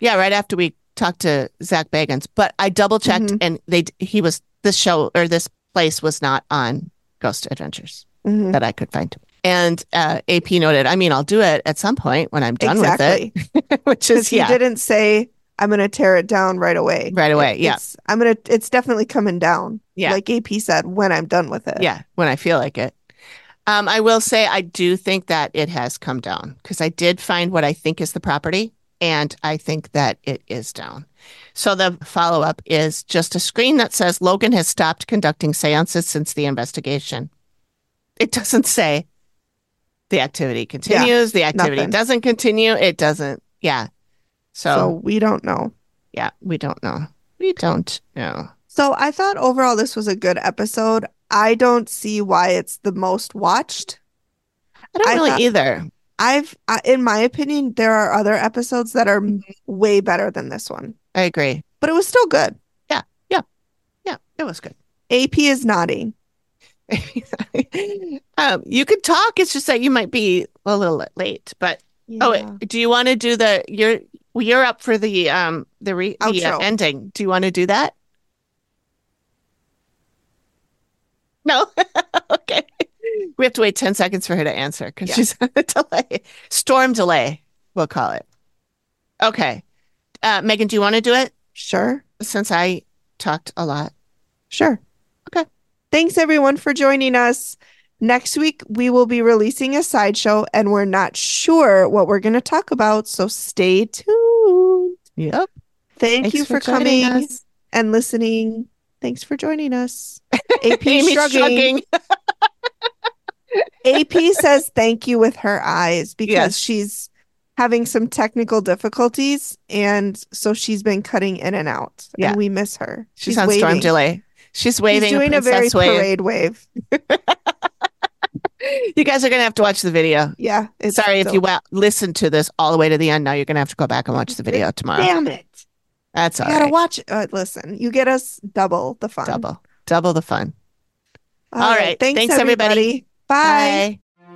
Yeah, right after we talked to Zach Bagans. But I double checked, and this place was not on Ghost Adventures that I could find. And AP noted, I mean, I'll do it at some point when I'm done with it. Which is, he didn't say, I'm going to tear it down right away. Right away, It's definitely coming down. Yeah. Like AP said, when I'm done with it. Yeah, when I feel like it. I will say I do think that it has come down because I did find what I think is the property, and I think that it is down. So the follow-up is just a screen that says Logan has stopped conducting seances since the investigation. It doesn't say the activity continues, the activity doesn't continue, it doesn't, So we don't know. Yeah, we don't know. We don't know. So I thought overall this was a good episode. I don't see why it's the most watched. I don't really either. In my opinion, there are other episodes that are way better than this one. I agree. But it was still good. Yeah, it was good. AP is nodding. You could talk. It's just that you might be a little late. But do you want to do you're up for the ending? Do you want to do that? No. Okay. We have to wait 10 seconds for her to answer because she's on a delay. Storm delay, we'll call it. Okay. Megan, do you want to do it? Sure. Since I talked a lot. Sure. Okay. Thanks, everyone, for joining us. Next week, we will be releasing a sideshow, and we're not sure what we're going to talk about, so stay tuned. Yep. Thanks you for coming and listening. Thanks for joining us. AP shrugging. AP says thank you with her eyes because she's having some technical difficulties, and so she's been cutting in and out. Yeah. And we miss her. She's on waving. Storm delay. She's waving. She's doing a very parade wave. You guys are going to have to watch the video. Yeah. Sorry if you listen to this all the way to the end. Now you're going to have to go back and watch the video tomorrow. Damn it. That's all right. You got to watch it. Listen, you get us double the fun. Double the fun. All right. Thanks everybody. Bye.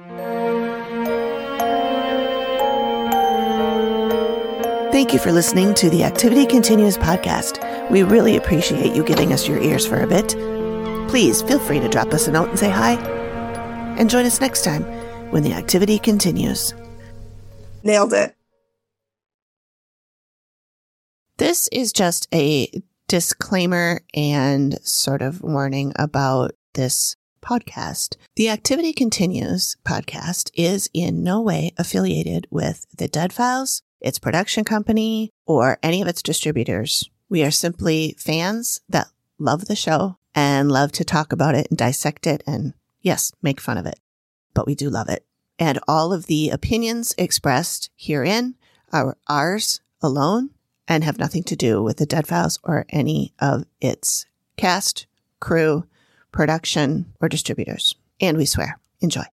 Thank you for listening to the Activity Continues podcast. We really appreciate you giving us your ears for a bit. Please feel free to drop us a note and say hi. And join us next time when the activity continues. Nailed it. This is just a disclaimer and sort of warning about this podcast. The Activity Continues podcast is in no way affiliated with the Dead Files, its production company, or any of its distributors. We are simply fans that love the show and love to talk about it and dissect it and, yes, make fun of it. But we do love it. And all of the opinions expressed herein are ours alone and have nothing to do with the Dead Files or any of its cast, crew, production, or distributors. And we swear. Enjoy.